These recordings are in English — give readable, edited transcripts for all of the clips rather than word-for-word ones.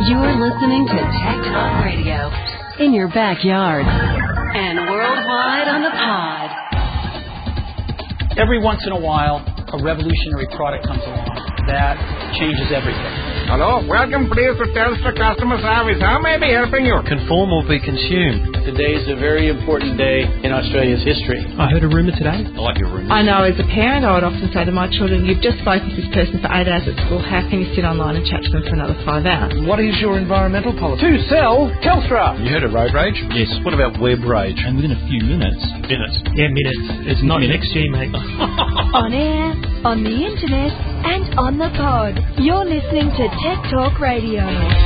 You're listening to Tech Talk Radio in your backyard and worldwide on the pod. Every once in a while, a revolutionary product comes along that changes everything. Hello, welcome please to Telstra Customer Service. How may I be helping you? Conform or be consumed. Today is a very important day in Australia's history. I heard a rumour today. I like your rumour. I know, as a parent, I would often say to my children, you've just spoken to this person for 8 hours at school, how can you sit online and chat to them for another 5 hours? What is your environmental policy? To sell Telstra. You heard of road rage? Yes. What about web rage? And within a few minutes. Yeah, minutes. It's not minutes, XG, mate. On air, on the internet, and on the pod. You're listening to Tech Talk Radio.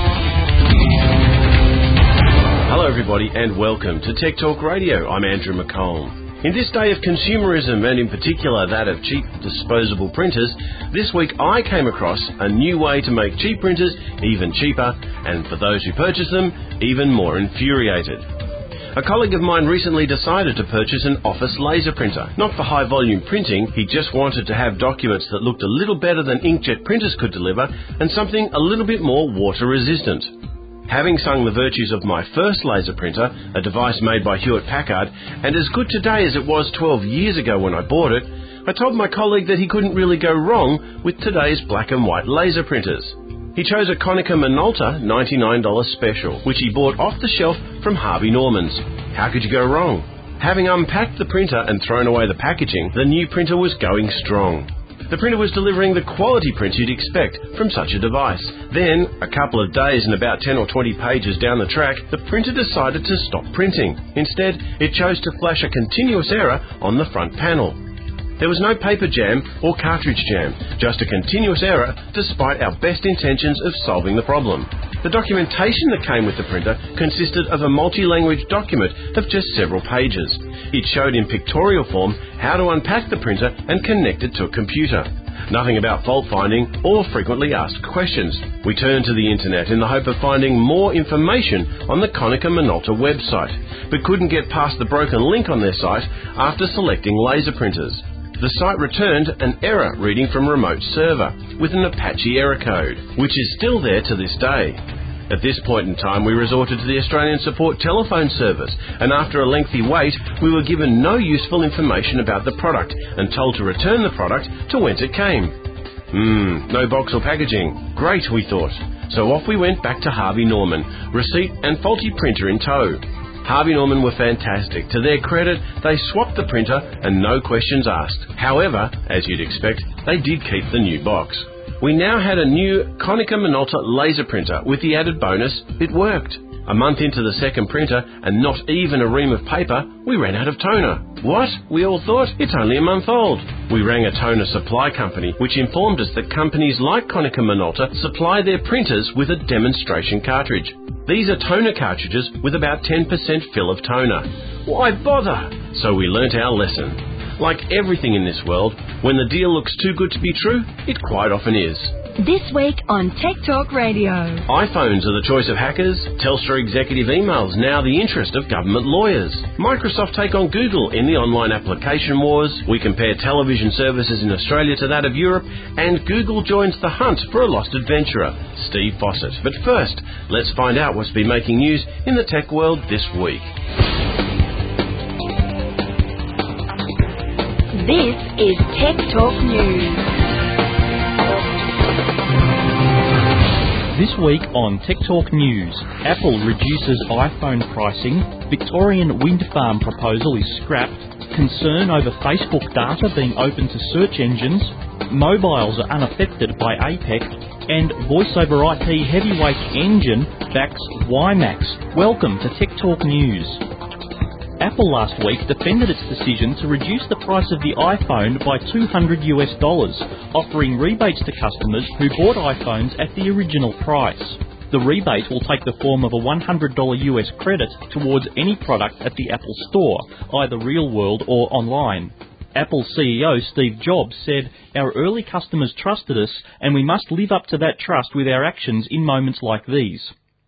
Hello everybody and welcome to Tech Talk Radio. I'm Andrew McComb. In this day of consumerism and in particular that of cheap disposable printers, this week I came across a new way to make cheap printers even cheaper and for those who purchase them even more infuriated. A colleague of mine recently decided to purchase an office laser printer. Not for high volume printing, he just wanted to have documents that looked a little better than inkjet printers could deliver and something a little bit more water resistant. Having sung the virtues of my first laser printer, a device made by Hewlett-Packard, and as good today as it was 12 years ago when I bought it, I told my colleague that he couldn't really go wrong with today's black and white laser printers. He chose a Konica Minolta $99 special, which he bought off the shelf from Harvey Norman's. How could you go wrong? Having unpacked the printer and thrown away the packaging, the new printer was going strong. The printer was delivering the quality print you'd expect from such a device. Then, a couple of days and about 10 or 20 pages down the track, the printer decided to stop printing. Instead, it chose to flash a continuous error on the front panel. There was no paper jam or cartridge jam, just a continuous error despite our best intentions of solving the problem. The documentation that came with the printer consisted of a multi-language document of just several pages. It showed in pictorial form how to unpack the printer and connect it to a computer. Nothing about fault finding or frequently asked questions. We turned to the internet in the hope of finding more information on the Konica Minolta website, but couldn't get past the broken link on their site after selecting laser printers. The site returned an error reading from remote server with an Apache error code, which is still there to this day. At this point in time, we resorted to the Australian Support telephone service, and after a lengthy wait, we were given no useful information about the product and told to return the product to whence it came. No box or packaging. Great, we thought. So off we went back to Harvey Norman, receipt and faulty printer in tow. Harvey Norman were fantastic. To their credit, they swapped the printer and no questions asked. However, as you'd expect, they did keep the new box. We now had a new Konica Minolta laser printer with the added bonus, it worked. A month into the second printer and not even a ream of paper, we ran out of toner. What? We all thought, it's only a month old. We rang a toner supply company, which informed us that companies like Konica Minolta supply their printers with a demonstration cartridge. These are toner cartridges with about 10% fill of toner. Why bother? So we learnt our lesson. Like everything in this world, when the deal looks too good to be true, it quite often is. This week on Tech Talk Radio. iPhones are the choice of hackers, Telstra executive emails now the interest of government lawyers. Microsoft take on Google in the online application wars, we compare television services in Australia to that of Europe, and Google joins the hunt for a lost adventurer, Steve Fossett. But first, let's find out what's been making news in the tech world this week. This is Tech Talk News. This week on Tech Talk News, Apple reduces iPhone pricing, Victorian wind farm proposal is scrapped, concern over Facebook data being open to search engines, mobiles are unaffected by APEC, and Voice over IP heavyweight engine backs WiMAX. Welcome to Tech Talk News. Apple last week defended its decision to reduce the price of the iPhone by $200, offering rebates to customers who bought iPhones at the original price. The rebate will take the form of a $100 US credit towards any product at the Apple Store, either real world or online. Apple CEO Steve Jobs said, "Our early customers trusted us, and we must live up to that trust with our actions in moments like these."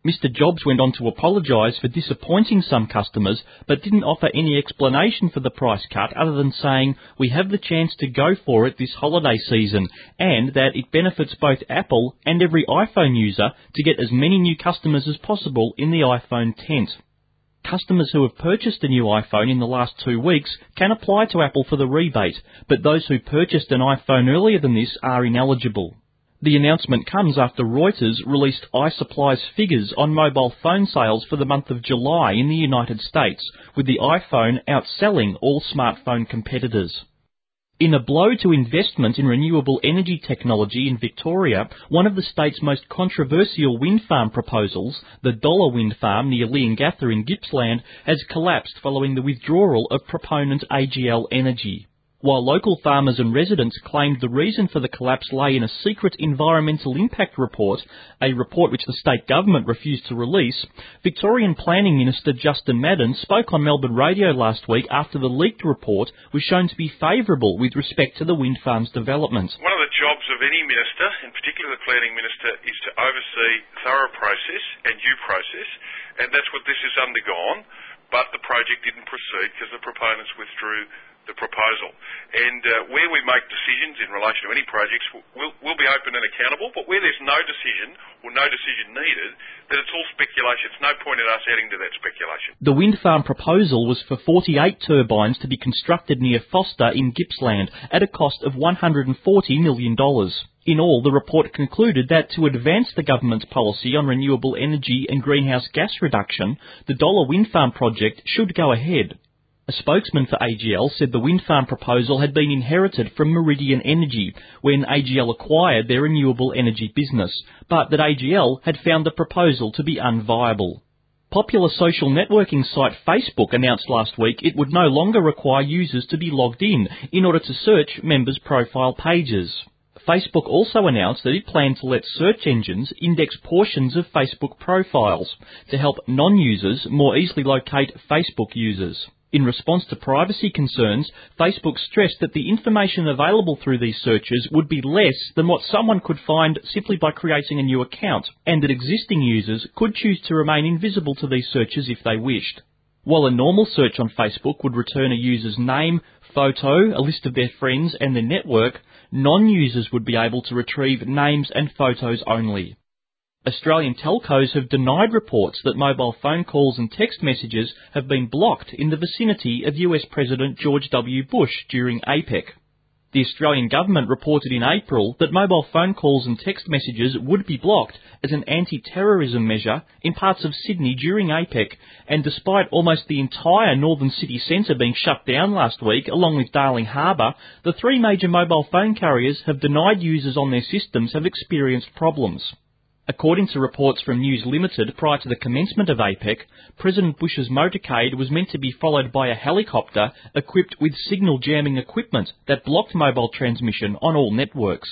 Mr Jobs went on to apologise for disappointing some customers, but didn't offer any explanation for the price cut other than saying, "We have the chance to go for it this holiday season," and that it benefits both Apple and every iPhone user to get as many new customers as possible in the iPhone tent. Customers who have purchased a new iPhone in the last 2 weeks can apply to Apple for the rebate, but those who purchased an iPhone earlier than this are ineligible. The announcement comes after Reuters released iSupply's figures on mobile phone sales for the month of July in the United States, with the iPhone outselling all smartphone competitors. In a blow to investment in renewable energy technology in Victoria, one of the state's most controversial wind farm proposals, the Dollar Wind Farm near Leongatha in Gippsland, has collapsed following the withdrawal of proponent AGL Energy. While local farmers and residents claimed the reason for the collapse lay in a secret environmental impact report, a report which the state government refused to release, Victorian Planning Minister Justin Madden spoke on Melbourne radio last week after the leaked report was shown to be favourable with respect to the wind farm's development. One of the jobs of any minister, in particular the planning minister, is to oversee thorough process and due process, and that's what this has undergone, but the project didn't proceed because the proponents withdrew the proposal. And where we make decisions in relation to any projects, we'll be open and accountable, but where there's no decision or no decision needed, then it's all speculation. It's no point in us adding to that speculation. The wind farm proposal was for 48 turbines to be constructed near Foster in Gippsland at a cost of $140 million. In all, the report concluded that to advance the government's policy on renewable energy and greenhouse gas reduction, the Dollar Wind Farm project should go ahead. A spokesman for AGL said the wind farm proposal had been inherited from Meridian Energy when AGL acquired their renewable energy business, but that AGL had found the proposal to be unviable. Popular social networking site Facebook announced last week it would no longer require users to be logged in order to search members' profile pages. Facebook also announced that it planned to let search engines index portions of Facebook profiles to help non-users more easily locate Facebook users. In response to privacy concerns, Facebook stressed that the information available through these searches would be less than what someone could find simply by creating a new account, and that existing users could choose to remain invisible to these searches if they wished. While a normal search on Facebook would return a user's name, photo, a list of their friends and their network, non-users would be able to retrieve names and photos only. Australian telcos have denied reports that mobile phone calls and text messages have been blocked in the vicinity of US President George W. Bush during APEC. The Australian government reported in April that mobile phone calls and text messages would be blocked as an anti-terrorism measure in parts of Sydney during APEC, and despite almost the entire northern city centre being shut down last week, along with Darling Harbour, the three major mobile phone carriers have denied users on their systems have experienced problems. According to reports from News Limited, prior to the commencement of APEC, President Bush's motorcade was meant to be followed by a helicopter equipped with signal jamming equipment that blocked mobile transmission on all networks.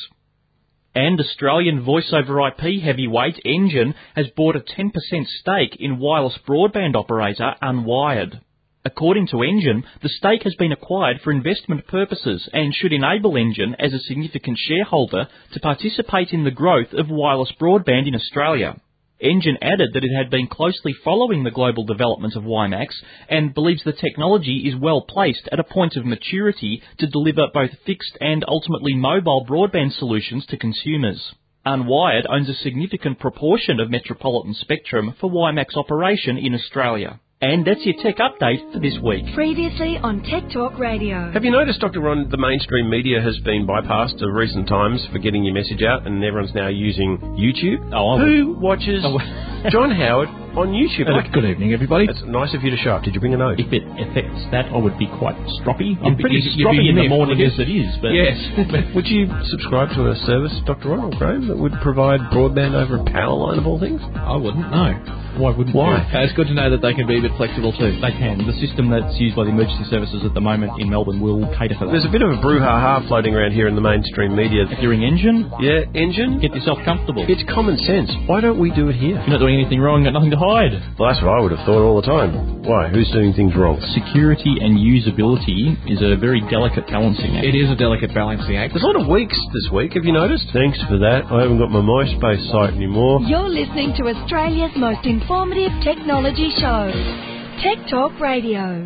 And Australian voice-over IP heavyweight Engine has bought a 10% stake in wireless broadband operator Unwired. According to Engine, the stake has been acquired for investment purposes and should enable Engine, as a significant shareholder, to participate in the growth of wireless broadband in Australia. Engine added that it had been closely following the global development of WiMAX and believes the technology is well placed at a point of maturity to deliver both fixed and ultimately mobile broadband solutions to consumers. Unwired owns a significant proportion of metropolitan spectrum for WiMAX operation in Australia. And that's your tech update for this week. Previously on Tech Talk Radio. Have you noticed, Dr. Ron, the mainstream media has been bypassed of recent times for getting your message out, and everyone's now using YouTube? Who watches John Howard on YouTube? Good evening, everybody. It's nice of you to show up. Did you bring a note? If it affects that, I would be quite stroppy. I'm pretty stroppy in the morning as it is. But yes. Would you subscribe to a service, Dr. Ron or Graham, that would provide broadband over a power line of all things? I wouldn't, no. Why wouldn't Why? you? It's good to know that they can be a bit flexible too. They can. The system that's used by the emergency services at the moment in Melbourne will cater for that. There's a bit of a brouhaha floating around here in the mainstream media. If you're in engine, Yeah, engine? get yourself comfortable. It's common sense. Why don't we do it here? You're not doing anything wrong, got nothing to hide. Well, that's what I would have thought all the time. Why? Who's doing things wrong? Security and usability is a very delicate balancing act. It is a delicate balancing act. There's a lot of weeks this week, have you noticed? Thanks for that. I haven't got my MySpace site anymore. You're listening to Australia's most informative technology show, Tech Talk Radio.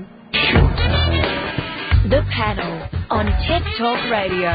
The Panel on Tech Talk Radio.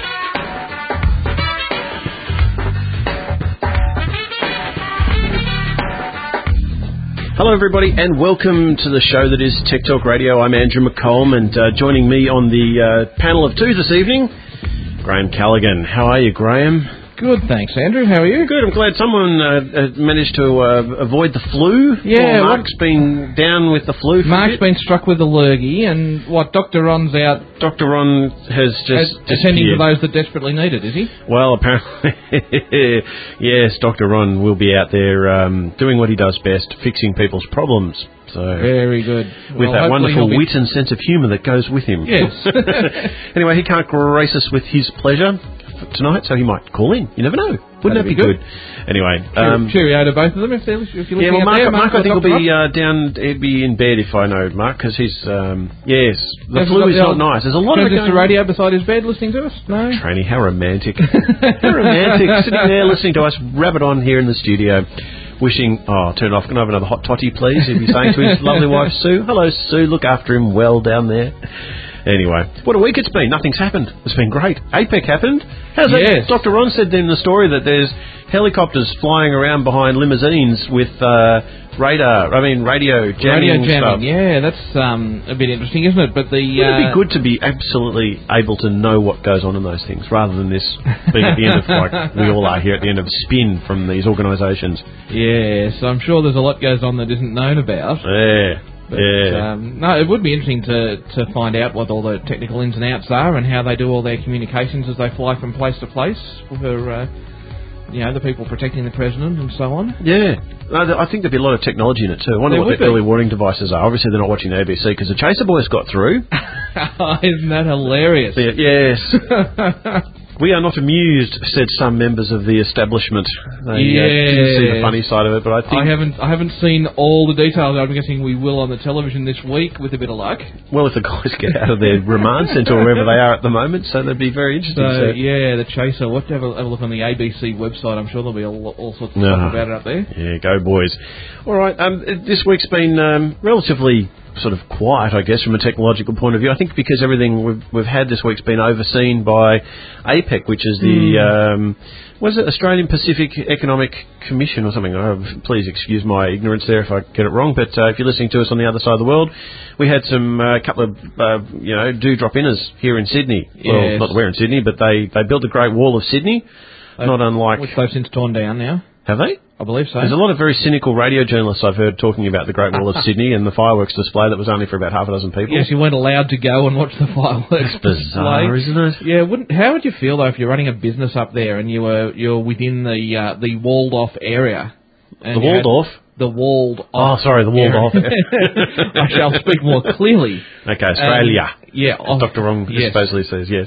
Hello everybody and welcome to the show that is Tech Talk Radio. I'm Andrew McColm and joining me on the panel of two this evening, Graham Callaghan. How are you, Graham? Good, thanks, Andrew. How are you? Good. I'm glad someone managed to avoid the flu. Yeah, Mark's been down with the flu. Mark's been struck with a lurgy, and Dr. Ron's out. Dr. Ron has just attending to those that desperately need it, is he? Well, apparently, yes, Dr. Ron will be out there doing what he does best, fixing people's problems. So very good. With that wonderful wit and sense of humour that goes with him. Yes. Anyway, he can't grace us with his pleasure tonight, so he might call in. You never know. Wouldn't that be good? Anyway, cheerio to both of them if you're looking yeah, well, Mark I think will be down. He'd be in bed if I know Mark, because he's yes, the flu is not nice. There's a lot of it going. Radio beside his bed, listening to us. No, Tranny, how romantic! How romantic, sitting there listening to us rabbit on here in the studio. Wishing, turn it off. Can I have another hot toddy, please? If he's saying to his lovely wife, Sue. Hello, Sue. Look after him well down there. Anyway, what a week it's been. Nothing's happened. It's been great. APEC happened. How's that? Dr. Ron said in the story that there's helicopters flying around behind limousines with radio jamming stuff. Yeah, that's a bit interesting, isn't it? But wouldn't it be good to be absolutely able to know what goes on in those things, rather than this being at the end of, like we all are here, at the end of a spin from these organisations? Yes, I'm sure there's a lot goes on that isn't known about. Yeah. But, no, it would be interesting to find out what all the technical ins and outs are and how they do all their communications as they fly from place to place for, the people protecting the president and so on. Yeah. I think there'd be a lot of technology in it too. I wonder what the early warning devices are. Obviously they're not watching the ABC because the Chaser Boys got through. Isn't that hilarious? Yes. We are not amused, said some members of the establishment. They didn't see the funny side of it, but I think I haven't seen all the details. I'm guessing we will on the television this week with a bit of luck. Well, if the guys get out of their remand centre or wherever they are at the moment, so that'd be very interesting. So, the Chaser. We'll have a look on the ABC website. I'm sure there'll be all sorts of stuff about it up there. Yeah, go boys. All right, this week's been relatively sort of quiet, I guess, from a technological point of view. I think because everything we've had this week's been overseen by APEC, which is the was it Australian Pacific Economic Commission or something? Please excuse my ignorance there if I get it wrong. But if you're listening to us on the other side of the world, we had some couple of dewdrop-inners here in Sydney. Yes. Well, not we're in Sydney, but they built the Great Wall of Sydney. Not unlike which they've since torn down now. Have they? I believe so. There's a lot of very cynical radio journalists I've heard talking about the Great Wall of Sydney and the fireworks display that was only for about half a dozen people. Yes, you weren't allowed to go and watch the fireworks. It's bizarre, isn't it? Yeah. How would you feel though if you're running a business up there and you're within the walled off area? The walled off? The walled off. Oh, sorry, the walled off. I shall speak more clearly. Okay, Australia. Dr. Ron supposedly says yes.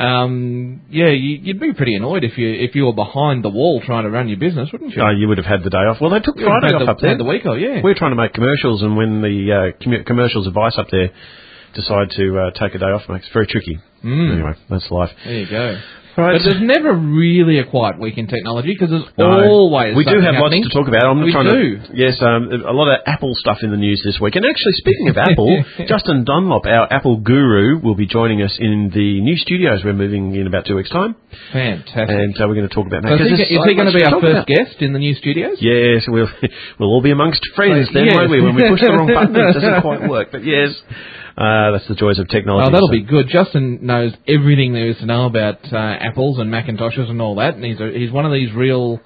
You'd be pretty annoyed if you were behind the wall trying to run your business, wouldn't you? Oh, you would have had the day off. Well, they took Friday off up there. The week off, yeah. We're trying to make commercials, and when the commercials advice up there decide to take a day off, it's very tricky. Anyway, that's life. There you go. Right. But there's never really a quiet week in technology because there's always we do have happening. lots to talk about. Yes, a lot of Apple stuff in the news this week. And actually, speaking of Apple, Justin Dunlop, our Apple guru, will be joining us in the new studios we're moving in about 2 weeks' time. Fantastic. And we're going to talk about that. So is he going to be our first guest in the new studios? Yes, we'll all be amongst friends then, won't we? When we push the wrong button, it doesn't quite work. But yes. That's the joys of technology. Oh, that'll be good. Justin knows everything there is to know about Apples and Macintoshes and all that, and he's one of these real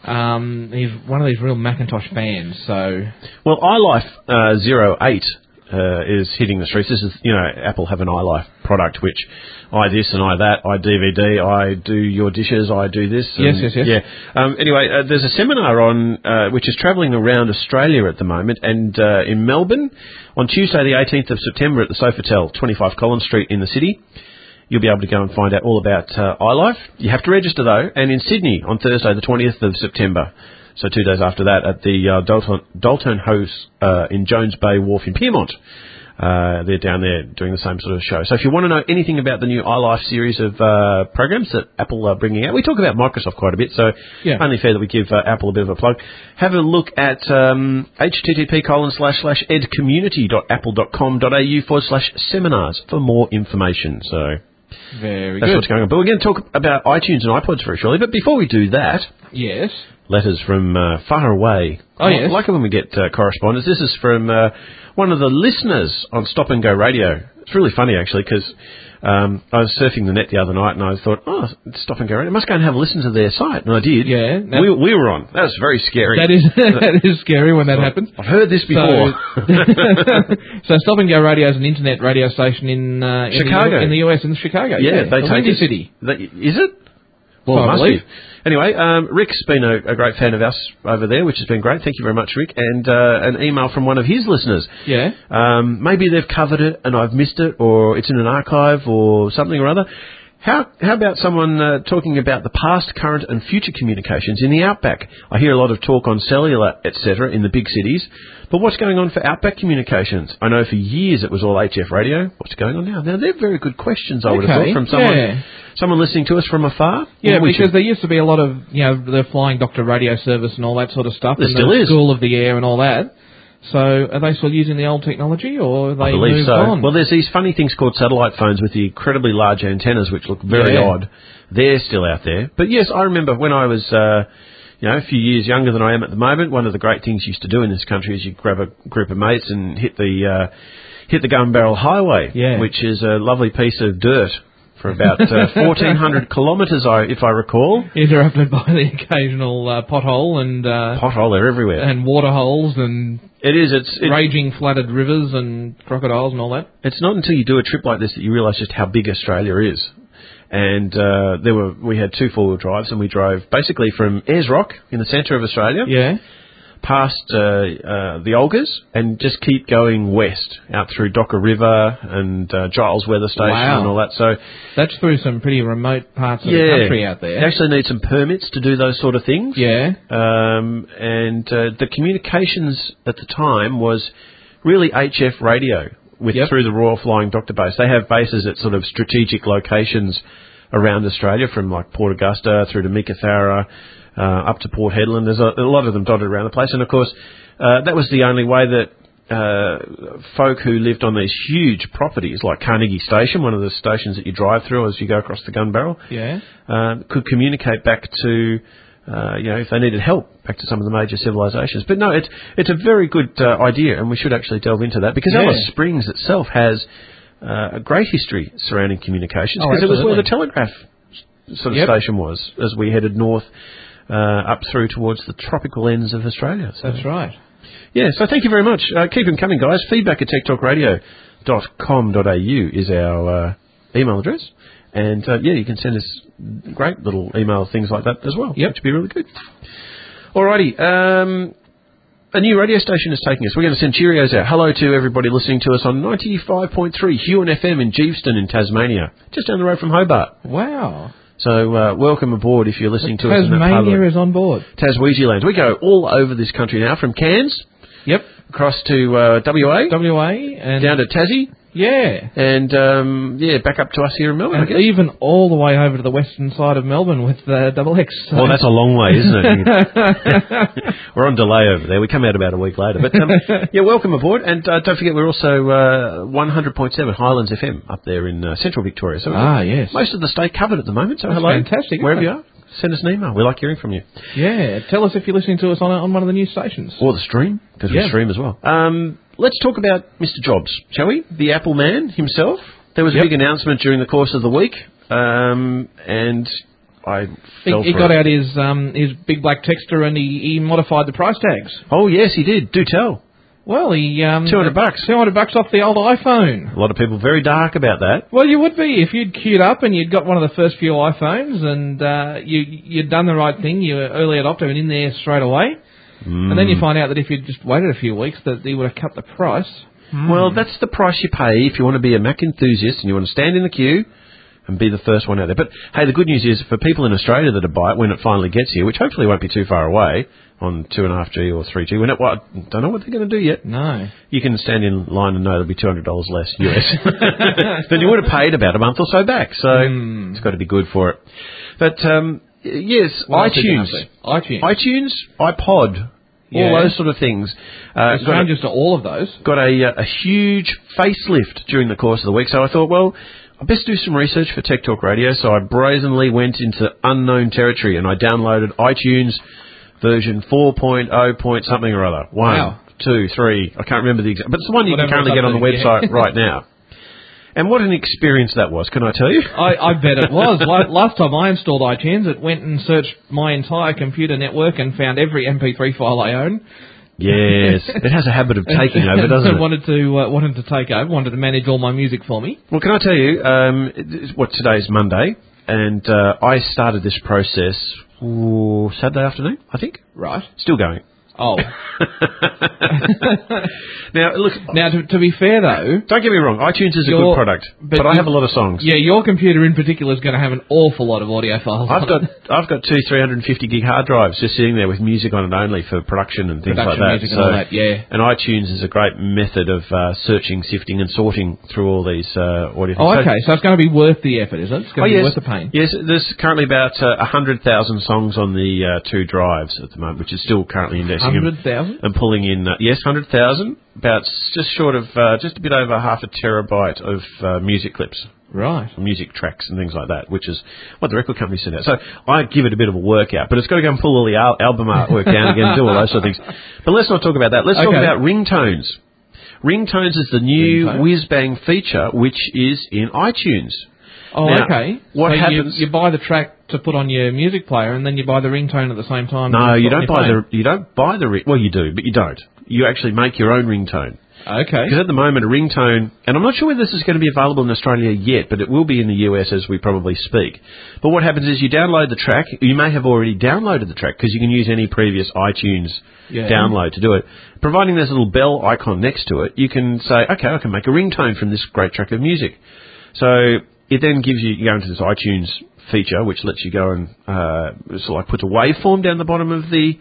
Macintosh fans. So, well, iLife 08 is hitting the streets. This is, Apple have an iLife product, which I this and I that, I DVD, I do your dishes, I do this. Yes. Yeah. Anyway, there's a seminar on which is travelling around Australia at the moment, and in Melbourne on Tuesday the 18th of September at the Sofitel, 25 Collins Street in the city. You'll be able to go and find out all about iLife. You have to register though, and in Sydney on Thursday the 20th of September. So 2 days after that at the Dalton House in Jones Bay Wharf in Pyrmont. They're down there doing the same sort of show. So if you want to know anything about the new iLife series of programs that Apple are bringing out, we talk about Microsoft quite a bit, so only fair that we give Apple a bit of a plug. Have a look at http://edcommunity.apple.com.au/seminars for more information. So very that's good. What's going on. But we're going to talk about iTunes and iPods very shortly. But before we do that, yes, letters from far away. Oh, yes. I like it when we get correspondence. This is from one of the listeners on Stop and Go Radio. It's really funny, actually, because I was surfing the net the other night and I thought, Stop and Go Radio, I must go and have a listen to their site. And I did. Yeah. We were on. That was very scary. That is scary when that happens. I've heard this before. So Stop and Go Radio is an internet radio station in Chicago. In the US, in Chicago. Yeah, they the take Windy City. Is it? Well, I must believe. be. Anyway, Rick's been a great fan of us over there, which has been great. Thank you very much, Rick. And an email from one of his listeners. Yeah. Maybe they've covered it and I've missed it, or it's in an archive or something or other. How about someone talking about the past, current and future communications in the Outback? I hear a lot of talk on cellular, etc. in the big cities, but what's going on for Outback communications? I know for years it was all HF radio. What's going on now? Now, they're very good questions, I would have thought, from someone listening to us from afar. Yeah, because there used to be a lot of, the Flying Doctor radio service and all that sort of stuff. There and still the is. School of the Air and all that. So are they still using the old technology, or have they moved so. on? Well, there's these funny things called satellite phones with the incredibly large antennas, which look very odd. They're still out there. But yes, I remember when I was, a few years younger than I am at the moment, one of the great things you used to do in this country is you grab a group of mates and hit the Gun Barrel Highway, which is a lovely piece of dirt for about 1,400 kilometres, if I recall. Interrupted by the occasional pothole and... pothole, they're everywhere. And water holes and... It's raging flooded rivers and crocodiles and all that. It's not until you do a trip like this that you realise just how big Australia is. And we had 2 4-wheel drives, and we drove basically from Ayers Rock in the centre of Australia, past the Olgas, and just keep going west out through Docker River and Giles Weather Station and all that. So that's through some pretty remote parts of the country out there. You actually need some permits to do those sort of things. Yeah. And the communications at the time was really HF radio through the Royal Flying Doctor Base. They have bases at sort of strategic locations around Australia, from like Port Augusta through to Meekatharra, up to Port Hedland. There's a lot of them dotted around the place. And, of course, that was the only way that folk who lived on these huge properties, like Carnegie Station, one of the stations that you drive through as you go across the Gun Barrel, could communicate back to, if they needed help, back to some of the major civilisations. But, no, it's a very good idea, and we should actually delve into that, because Alice Springs itself has a great history surrounding communications, because it was where the telegraph sort of station was as we headed north up through towards the tropical ends of Australia. So. That's right. Yeah, so thank you very much. Keep them coming, guys. Feedback at techtalkradio.com.au is our email address. And, you can send us great little email things like that as well, which would be really good. Alrighty, a new radio station is taking us. We're going to send Cheerios out. Hello to everybody listening to us on 95.3 Huon FM in Geeveston in Tasmania, just down the road from Hobart. Wow. So welcome aboard if you're listening to us in that part of Tasmania is on board. Tasweezyland. We go all over this country now, from Cairns across to WA, and down to Tassie. Yeah. And, back up to us here in Melbourne, and I guess. even all the way over to the western side of Melbourne with Double X. So. Well, that's a long way, isn't it? We're on delay over there. We come out about a week later. But, welcome aboard. And don't forget, we're also 100.7 Highlands FM up there in central Victoria. So yes. Most of the state covered at the moment. So that's hello. Fantastic. Wherever you are, send us an email. We like hearing from you. Yeah. Tell us if you're listening to us on one of the news stations. Or the stream, because we stream as well. Let's talk about Mr. Jobs, shall we? The Apple man himself. There was a big announcement during the course of the week, and I fell He got out his big black texter and he modified the price tags. Oh, yes, he did. Do tell. Well, he... $200. $200 off the old iPhone. A lot of people very dark about that. Well, you would be if you'd queued up and you'd got one of the first few iPhones and you'd done the right thing. You were early adopter and in there straight away. And then you find out that if you'd just waited a few weeks that he would have cut the price. Well, that's the price you pay if you want to be a Mac enthusiast and you want to stand in the queue and be the first one out there. But, hey, the good news is for people in Australia that buy it when it finally gets here, which hopefully won't be too far away on 2.5G or 3G, I don't know what they're going to do yet. No. You can stand in line and know it'll be $200 less US than you would have paid about a month or so back. So it's got to be good for it. But, yes, iTunes, iPod, all those sort of things. Strangers to all of those. Got a huge facelift during the course of the week. So I thought, well, I best do some research for Tech Talk Radio. So I brazenly went into unknown territory and I downloaded iTunes version 4.0 point something or other. 1, 2, 3. I can't remember the exact, but it's the one you can currently get on the website right now. And what an experience that was, can I tell you? I bet it was. Last time I installed iTunes, it went and searched my entire computer network and found every MP3 file I own. Yes, it has a habit of taking over, doesn't it? Wanted to take over, wanted to manage all my music for me. Well, can I tell you, today's Monday, and I started this process Saturday afternoon, I think. Right. Still going. Oh. Now, look... Now, to be fair, though... Don't get me wrong, iTunes is a good product, but I have a lot of songs. Yeah, your computer in particular is going to have an awful lot of audio files. I've got two 350-gig hard drives just sitting there with music on it only for production and things like that. Music and all that, yeah. And iTunes is a great method of searching, sifting and sorting through all these audio things. Oh, okay, so it's going to be worth the effort, is it? It's going to be worth the pain. Yes, there's currently about 100,000 songs on the two drives at the moment, which is still currently indexing. 100,000? And pulling in, 100,000, about just short of, just a bit over half a terabyte of music clips. Right. Music tracks and things like that, which is what the record company sent out. So I give it a bit of a workout, but it's got to go and pull all the album artwork down again and do all those sort of things. But let's not talk about that. Let's talk about ringtones. Ringtones is the new whiz-bang feature, which is in iTunes. Oh, now, okay. What happens? You buy the track to put on your music player, and then you buy the ringtone at the same time. No, you don't buy the. Well, you do, but you don't. You actually make your own ringtone. Okay. Because at the moment, a ringtone, and I'm not sure whether this is going to be available in Australia yet, but it will be in the US as we probably speak. But what happens is you download the track. You may have already downloaded the track because you can use any previous iTunes download to do it. Providing there's a little bell icon next to it, you can say, okay, I can make a ringtone from this great track of music. So it then gives you go into this iTunes feature, which lets you go and sort of like put a waveform down the bottom of the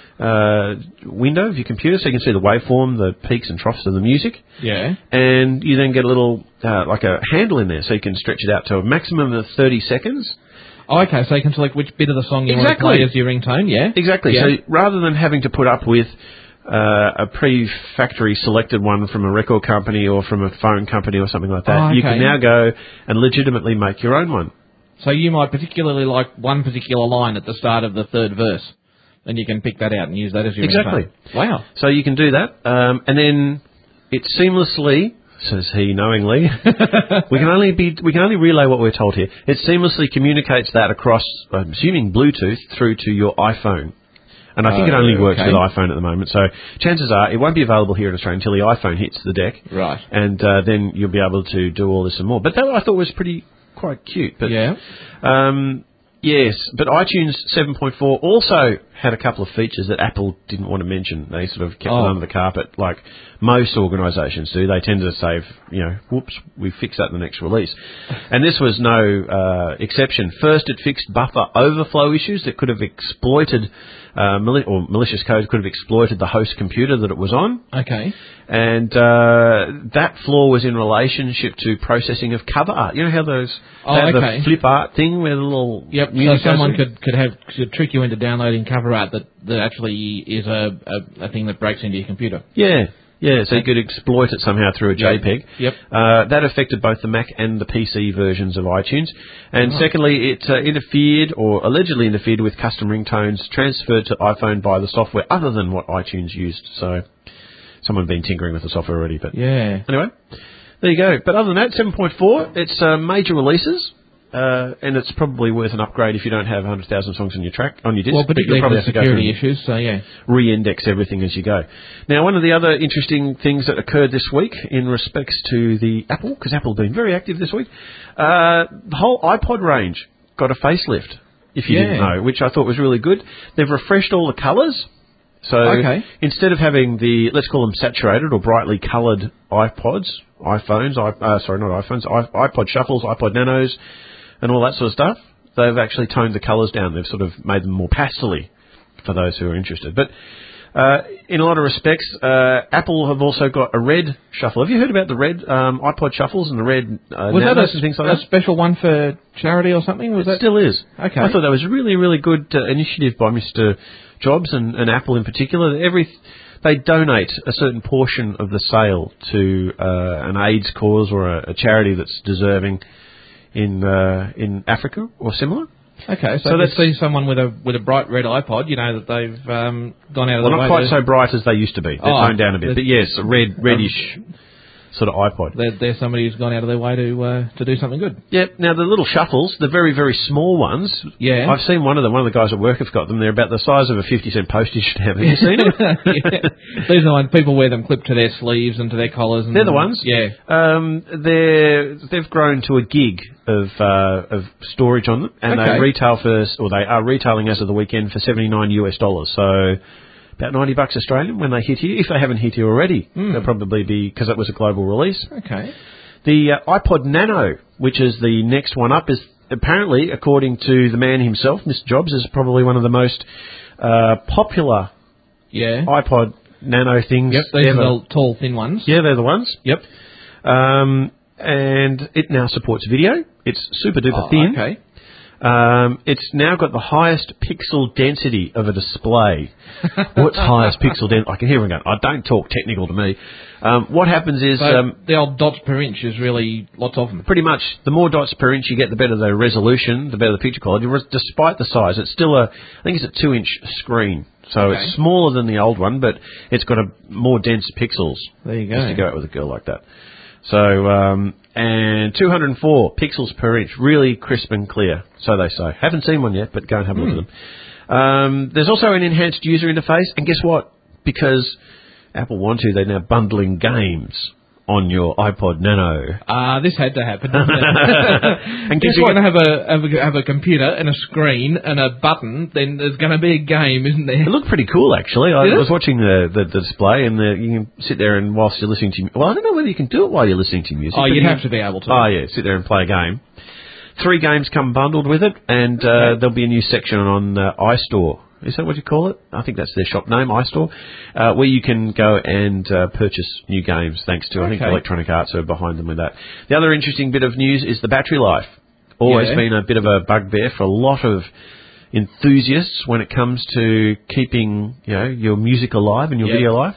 window of your computer, so you can see the waveform, the peaks and troughs of the music. Yeah. And you then get a little, like a handle in there, so you can stretch it out to a maximum of 30 seconds. Oh, okay, so you can select which bit of the song you want to play as your ringtone, yeah? Exactly. Yeah. So rather than having to put up with a pre-factory selected one from a record company or from a phone company or something like that, you can now go and legitimately make your own one. So you might particularly like one particular line at the start of the third verse, and you can pick that out and use that as your ringtone. Wow. So you can do that, and then it seamlessly, says he knowingly, we can only relay what we're told here. It seamlessly communicates that across, I'm assuming Bluetooth, through to your iPhone. And I think it only works with iPhone at the moment. So chances are it won't be available here in Australia until the iPhone hits the deck. Right. And then you'll be able to do all this and more. But that I thought was quite cute. But, yes, but iTunes 7.4 also had a couple of features that Apple didn't want to mention. They sort of kept it under the carpet, like most organisations do. They tend to say, whoops, we fix that in the next release. And this was no exception. First, it fixed buffer overflow issues that could have exploited, malicious code could have exploited the host computer that it was on. Okay. And that flaw was in relationship to processing of cover art. You know how those have the flip art thing where the little music so someone could trick you into downloading cover art that actually is a thing that breaks into your computer. Yeah, so you could exploit it somehow through a JPEG. Yep. That affected both the Mac and the PC versions of iTunes. And secondly, it interfered, or allegedly interfered, with custom ringtones transferred to iPhone by the software other than what iTunes used. So someone had been tinkering with the software already. But anyway, there you go. But other than that, 7.4, it's major releases. and it's probably worth an upgrade if you don't have 100,000 songs on your disc. Well, particularly for the security issues, so yeah. Re-index everything as you go. Now, one of the other interesting things that occurred this week in respects to the Apple, because Apple have been very active this week, the whole iPod range got a facelift, if you didn't know, which I thought was really good. They've refreshed all the colours. So instead of having the, let's call them saturated or brightly coloured iPods, iPhones, iPod Shuffles, iPod Nanos, and all that sort of stuff, they've actually toned the colours down. They've sort of made them more pastel-y for those who are interested. But in a lot of respects, Apple have also got a red shuffle. Have you heard about the red iPod Shuffles and the red Nanos and things like that? A special one for charity or something? It still is. Okay. I thought that was a really, really good initiative by Mr. Jobs and Apple in particular. They donate a certain portion of the sale to an AIDS cause or a charity that's deserving in Africa or similar. Okay, so let's see someone with a bright red iPod, you know that they've gone out of the way. Well, not quite so bright as they used to be. They're toned down a bit, but yes, a reddish sort of iPod. There's somebody who's gone out of their way to do something good. Yep. Now the little shuffles, the very, very small ones. Yeah. I've seen one of them. One of the guys at work have got them. They're about the size of a 50-cent postage stamp. Have you seen them? Yeah. These are the ones people wear them clipped to their sleeves and to their collars. And they're the ones. Yeah. They've grown to a gig of storage on them, and they retail they are retailing as of the weekend for $79 US. So about $90 Australian when they hit here. If they haven't hit here already, they'll probably be, because it was a global release. Okay. The iPod Nano, which is the next one up, is apparently, according to the man himself, Mr. Jobs, is probably one of the most popular iPod Nano things. Yep, these are the tall, thin ones. Yeah, they're the ones. Yep. And it now supports video. It's super duper thin. Okay. It's now got the highest pixel density of a display. What's highest pixel density? I can hear him going, don't talk technical to me. What happens is... the old dots per inch is really lots of them. Pretty much. The more dots per inch you get, the better the resolution, the better the picture quality. Despite the size, it's still I think it's a 2-inch screen. So it's smaller than the old one, but it's got a more dense pixels. There you go. Just to go out with a girl like that. So, and 204 pixels per inch, really crisp and clear, so they say. Haven't seen one yet, but go and have a look at them. There's also an enhanced user interface, and guess what? Because Apple want to, they're now bundling games on your iPod Nano. This had to happen, didn't it? And guess what? Have a computer and a screen and a button, then there's going to be a game, isn't there? It looked pretty cool, actually. I was watching the display, and you can sit there and whilst you're listening to... Well, I don't know whether you can do it while you're listening to music. Oh, you'd have to be able to. Oh, yeah, sit there and play a game. 3 games come bundled with it, and there'll be a new section on iStore. Is that what you call it? I think that's their shop name, iStore, where you can go and purchase new games, thanks to, I think, Electronic Arts are behind them with that. The other interesting bit of news is the battery life. Always been a bit of a bugbear for a lot of enthusiasts when it comes to keeping your music alive and your video alive.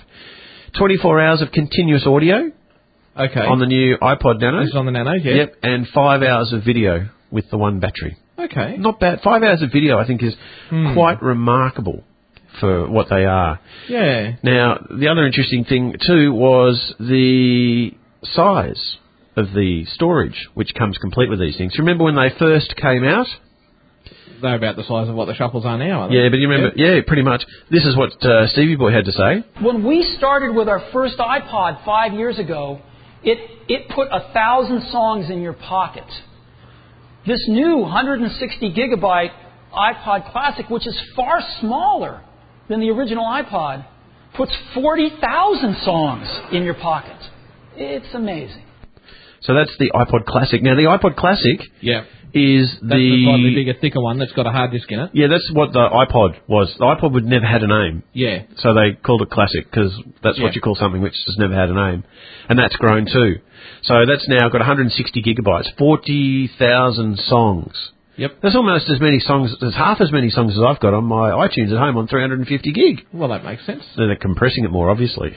24 hours of continuous audio on the new iPod Nano. This is on the Nano, yeah. Yep, and 5 hours of video with the one battery. Okay. Not bad. 5 hours of video, I think, is quite remarkable for what they are. Yeah. Now, the other interesting thing, too, was the size of the storage, which comes complete with these things. Remember when they first came out? They're about the size of what the shuffles are now, aren't they? Yeah, but you remember... Yeah, pretty much. This is what Stevie Boy had to say. When we started with our first iPod 5 years ago, it put 1,000 songs in your pocket. This new 160 gigabyte iPod Classic, which is far smaller than the original iPod, puts 40,000 songs in your pocket. It's amazing. So that's the iPod Classic. Now, the iPod Classic is that's the slightly bigger, thicker one that's got a hard disk in it. Yeah, that's what the iPod was. The iPod would never had a name. Yeah. So they called it Classic because that's what you call something which has never had a name. And that's grown too. So that's now got 160 gigabytes, 40,000 songs. Yep. That's almost as many songs, there's half as many songs as I've got on my iTunes at home on 350 gig. Well, that makes sense. So they're compressing it more, obviously.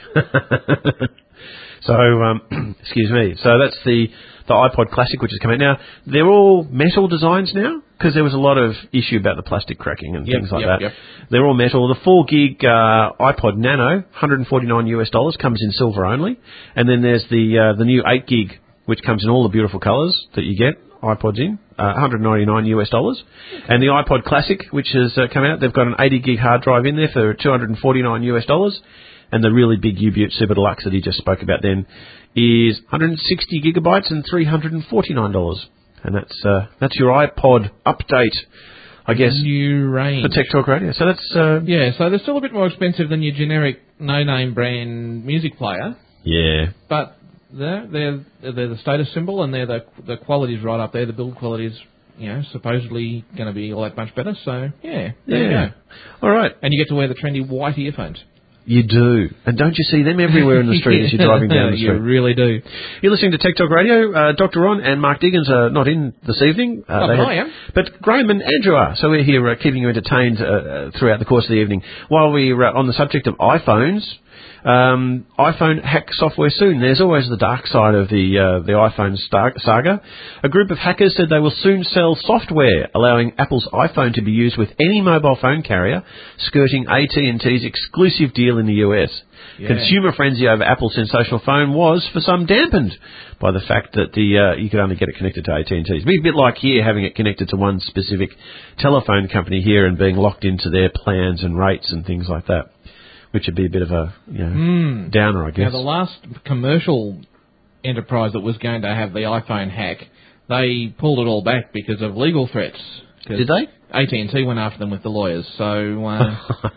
So, excuse me. So that's the iPod Classic, which is coming out. Now, they're all metal designs now, because there was a lot of issue about the plastic cracking and things like that. Yep. They're all metal. The 4 gig iPod Nano, $149 US, comes in silver only. And then there's the new 8 gig, which comes in all the beautiful colours that you get iPods in, $199 US. And the iPod Classic, which has come out, they've got an 80 gig hard drive in there for $249 US. And the really big U-Butte Super Deluxe that he just spoke about then is 160 gigabytes and $349. And that's your iPod update, I guess, new range for Tech Talk Radio. So that's so they're still a bit more expensive than your generic no-name brand music player. Yeah, but they're the status symbol, and they're the quality's right up there. The build quality's supposedly going to be all that much better. So there you go. All right, and you get to wear the trendy white earphones. You do. And don't you see them everywhere in the street as you're driving down the street? You really do. You're listening to Tech Talk Radio. Dr. Ron and Mark Diggins are not in this evening. I am. But Graham and Andrew are. So we're here keeping you entertained throughout the course of the evening. While we're on the subject of iPhones, iPhone hack software soon. There's always the dark side of the iPhone saga. A group of hackers said they will soon sell software allowing Apple's iPhone to be used with any mobile phone carrier, skirting AT&T's exclusive deal in the US. Yeah. Consumer frenzy over Apple's sensational phone was, for some, dampened by the fact that you could only get it connected to AT&T. It'd be a bit like here, having it connected to one specific telephone company here and being locked into their plans and rates and things like that, which would be a bit of a downer, I guess. Now, the last commercial enterprise that was going to have the iPhone hack, they pulled it all back because of legal threats. Did they? AT&T went after them with the lawyers, so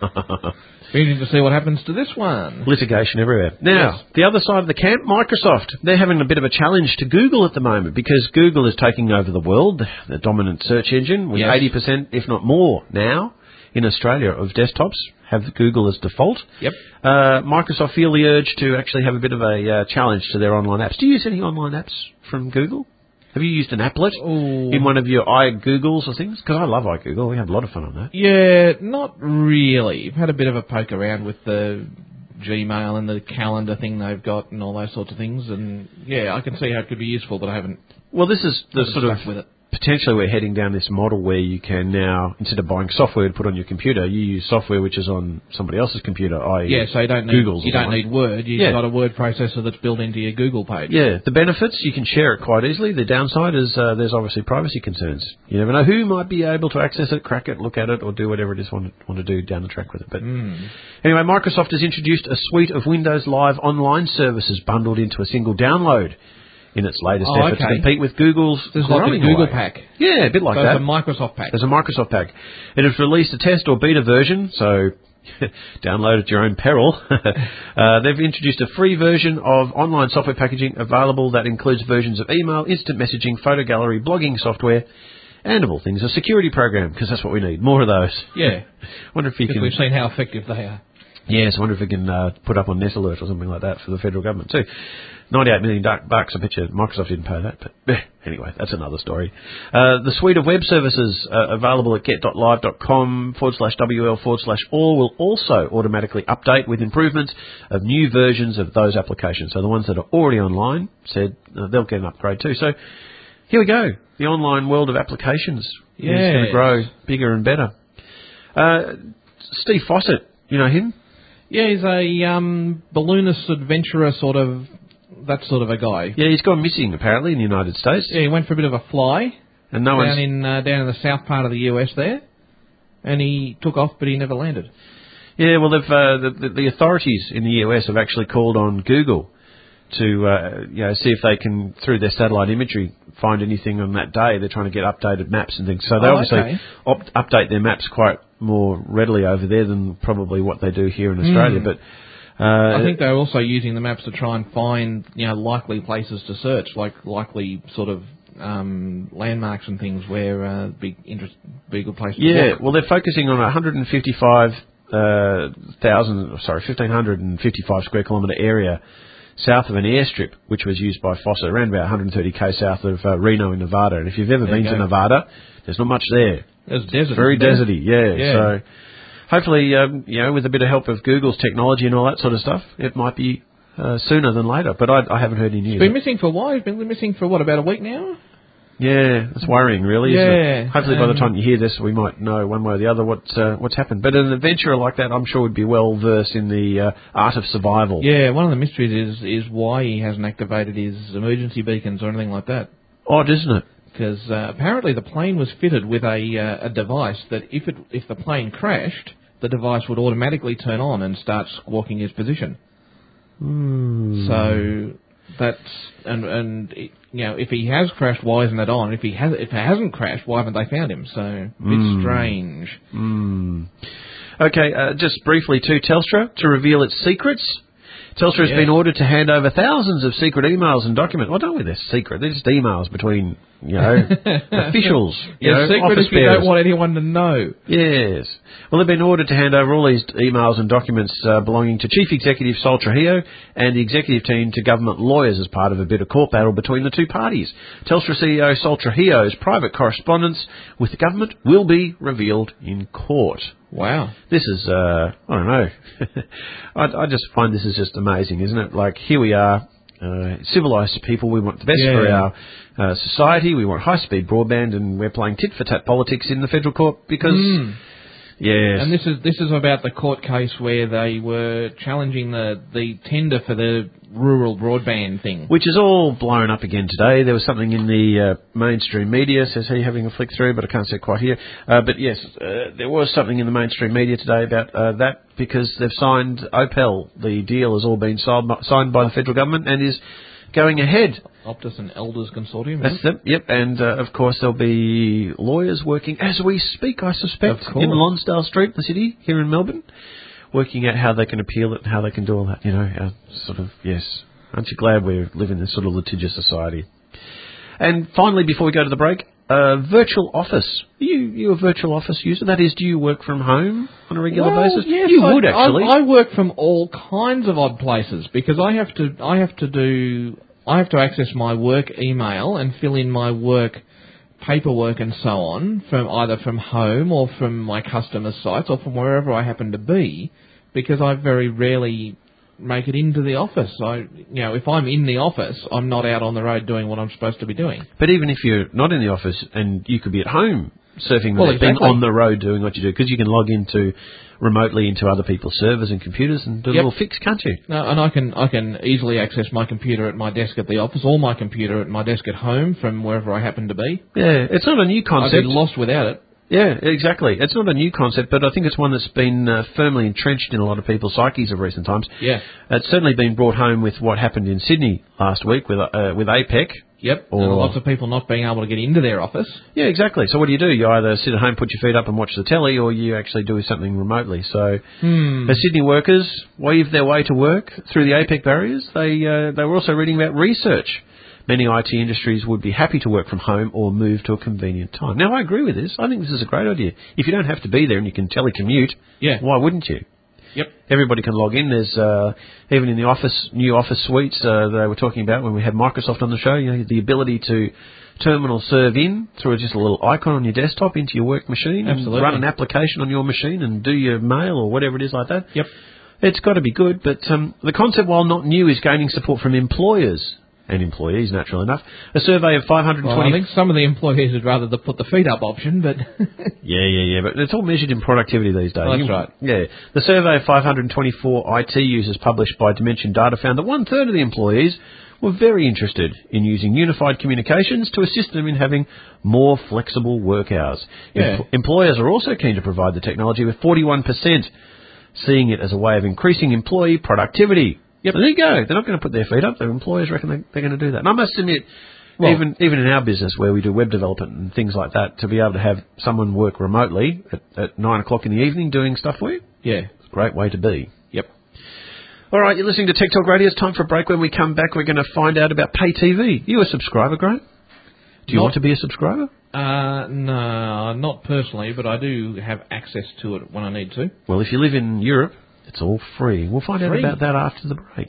be interesting to see what happens to this one. Litigation everywhere. Now, the other side of the camp, Microsoft. They're having a bit of a challenge to Google at the moment because Google is taking over the world, the dominant search engine, with 80%, if not more now, in Australia of desktops have Google as default. Yep. Microsoft feel the urge to actually have a bit of a challenge to their online apps. Do you use any online apps from Google? Have you used an applet in one of your iGoogles or things? Because I love iGoogle. We have a lot of fun on that. Yeah, not really. I've had a bit of a poke around with the Gmail and the calendar thing they've got and all those sorts of things. And, I can see how it could be useful, but I haven't. Well, this is the sort of... with it. Potentially we're heading down this model where you can now, instead of buying software to put on your computer, you use software which is on somebody else's computer, i.e. so you don't Google's. You don't need Word. You've got a word processor that's built into your Google page. Yeah, the benefits, you can share it quite easily. The downside is there's obviously privacy concerns. You never know who might be able to access it, crack it, look at it, or do whatever it is want to do down the track with it. But anyway, Microsoft has introduced a suite of Windows Live online services bundled into a single download in its latest effort to compete with Google's growing Google away. Pack. Yeah, a bit like that. There's a Microsoft Pack. There's a Microsoft Pack. It has released a test or beta version, so download at your own peril. They've introduced a free version of online software packaging available that includes versions of email, instant messaging, photo gallery, blogging software, and of all things, a security program, because that's what we need. More of those. Yeah. Wonder if you can... We've seen how effective they are. Yes, I wonder if we can put up on Net Alert or something like that for the federal government too. $98 million bucks. I bet you Microsoft didn't pay that, but anyway, that's another story. The suite of web services available at get.live.com/WL/all will also automatically update with improvements of new versions of those applications. So the ones that are already online said they'll get an upgrade too. So here we go. The online world of applications is going to grow bigger and better. Steve Fawcett, you know him? Yeah, he's a balloonist, adventurer, that sort of a guy. Yeah, he's gone missing, apparently, in the United States. Yeah, he went for a bit of a fly and down in the south part of the US there, and he took off, but he never landed. Yeah, well, the authorities in the US have actually called on Google to see if they can, through their satellite imagery, find anything on that day. They're trying to get updated maps and things. So they obviously update their maps quite more readily over there than probably what they do here in Australia. But I think they're also using the maps to try and find likely places to search, like likely sort of landmarks and things where be a good place to walk. Yeah, well, they're focusing on 1,555 square kilometre area south of an airstrip, which was used by Fawcett, around about 130k south of Reno in Nevada. And if you've ever been to Nevada, there's not much there. There's desert. Very deserty, yeah. So hopefully, with a bit of help of Google's technology and all that sort of stuff, it might be sooner than later. But I haven't heard any news. It's been missing for a while. It's been missing for, about a week now? Yeah, it's worrying, really, isn't it? Hopefully by the time you hear this, we might know one way or the other what's happened. But an adventurer like that, I'm sure, would be well versed in the art of survival. Yeah, one of the mysteries is why he hasn't activated his emergency beacons or anything like that. Odd, isn't it? because apparently the plane was fitted with a device that if the plane crashed, the device would automatically turn on and start squawking his position. So that's and if he has crashed, why isn't it on? If it hasn't crashed, why haven't they found him? So a bit strange. Okay, just briefly to Telstra to reveal its secrets. Telstra has been ordered to hand over thousands of secret emails and documents. Well, don't they're secret. They're just emails between, officials. Secret if you don't want anyone to know. Yes. Well, they've been ordered to hand over all these emails and documents belonging to Chief Executive Sol Trujillo and the executive team to government lawyers as part of a bit of court battle between the two parties. Telstra CEO Sol Trujillo's private correspondence with the government will be revealed in court. Wow. This is, I don't know. I just find this is just amazing, isn't it? Like, here we are, civilised people. We want the best for our society. We want high-speed broadband, and we're playing tit-for-tat politics in the federal court because... Yes. And this is about the court case where they were challenging the tender for the rural broadband thing. Which is all blown up again today. There was something in the mainstream media, says he, having a flick through, but I can't see it quite here. But yes, there was something in the mainstream media today about that because they've signed Opel. The deal has all been signed by the federal government and is going ahead. Optus and Elders Consortium. That's them, yep. And, of course, there'll be lawyers working as we speak, I suspect, in Lonsdale Street, the city, here in Melbourne, working out how they can appeal it and how they can do all that, yes. Aren't you glad we live in this sort of litigious society? And finally, before we go to the break, virtual office. Are you a virtual office user? That is, do you work from home on a regular basis? Yes, you would, actually. I work from all kinds of odd places because I have to access my work email and fill in my work paperwork and so on from either from home or from my customer sites or from wherever I happen to be, because I very rarely make it into the office. If I'm in the office, I'm not out on the road doing what I'm supposed to be doing. But even if you're not in the office and you could be at home surfing the net, being on the road doing what you do, because you can log remotely into other people's servers and computers and do a little fix, can't you? No, and I can easily access my computer at my desk at the office or my computer at my desk at home from wherever I happen to be. Yeah, it's not a new concept. I'd be lost without it. Yeah, exactly. It's not a new concept, but I think it's one that's been firmly entrenched in a lot of people's psyches of recent times. Yeah. It's certainly been brought home with what happened in Sydney last week with APEC. Yep, and lots of people not being able to get into their office. Yeah, exactly. So what do? You either sit at home, put your feet up and watch the telly, or you actually do something remotely. So as Sydney workers weave their way to work through the APEC barriers, they were also reading about research. Many IT industries would be happy to work from home or move to a convenient time. Now, I agree with this. I think this is a great idea. If you don't have to be there and you can telecommute, why wouldn't you? Yep. Everybody can log in. There's even in the new office suites they were talking about when we had Microsoft on the show, the ability to terminal serve in through just a little icon on your desktop into your work machine. Absolutely. And run an application on your machine and do your mail or whatever it is like that. Yep. It's got to be good, but the concept, while not new, is gaining support from employers and employees, naturally enough. A survey of 520... Well, I think some of the employees would rather the put the feet up option, but... Yeah, but it's all measured in productivity these days. Oh, that's right. Yeah. The survey of 524 IT users published by Dimension Data found that 1/3 of the employees were very interested in using unified communications to assist them in having more flexible work hours. Yeah. Employers are also keen to provide the technology, with 41% seeing it as a way of increasing employee productivity. Yep. So there you go. They're not going to put their feet up. Their employers reckon they're going to do that. And I must admit, even in our business where we do web development and things like that, to be able to have someone work remotely at 9 o'clock in the evening doing stuff for you, it's a great way to be. Yep. All right, you're listening to Tech Talk Radio. It's time for a break. When we come back, we're going to find out about pay TV. You a subscriber, Graham? Do you want to be a subscriber? No, not personally, but I do have access to it when I need to. Well, if you live in Europe, it's all free. We'll find out about that after the break.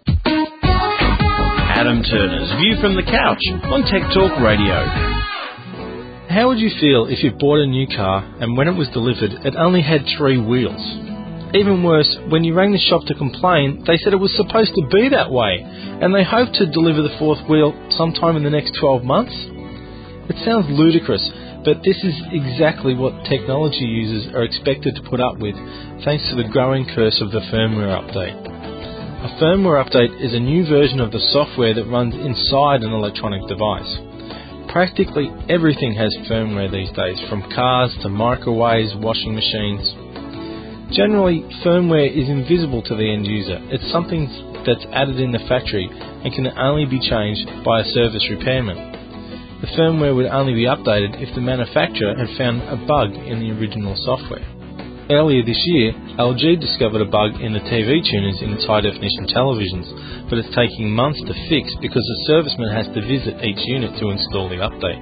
Adam Turner's View from the Couch on Tech Talk Radio. How would you feel if you bought a new car and when it was delivered, it only had 3 wheels? Even worse, when you rang the shop to complain, they said it was supposed to be that way, and they hoped to deliver the 4th wheel sometime in the next 12 months. It sounds ludicrous, but this is exactly what technology users are expected to put up with, thanks to the growing curse of the firmware update. A firmware update is a new version of the software that runs inside an electronic device. Practically everything has firmware these days, from cars to microwaves, washing machines. Generally, firmware is invisible to the end user. It's something that's added in the factory and can only be changed by a service repairman. The firmware would only be updated if the manufacturer had found a bug in the original software. Earlier this year, LG discovered a bug in the TV tuners in its high-definition televisions, but it's taking months to fix because the serviceman has to visit each unit to install the update.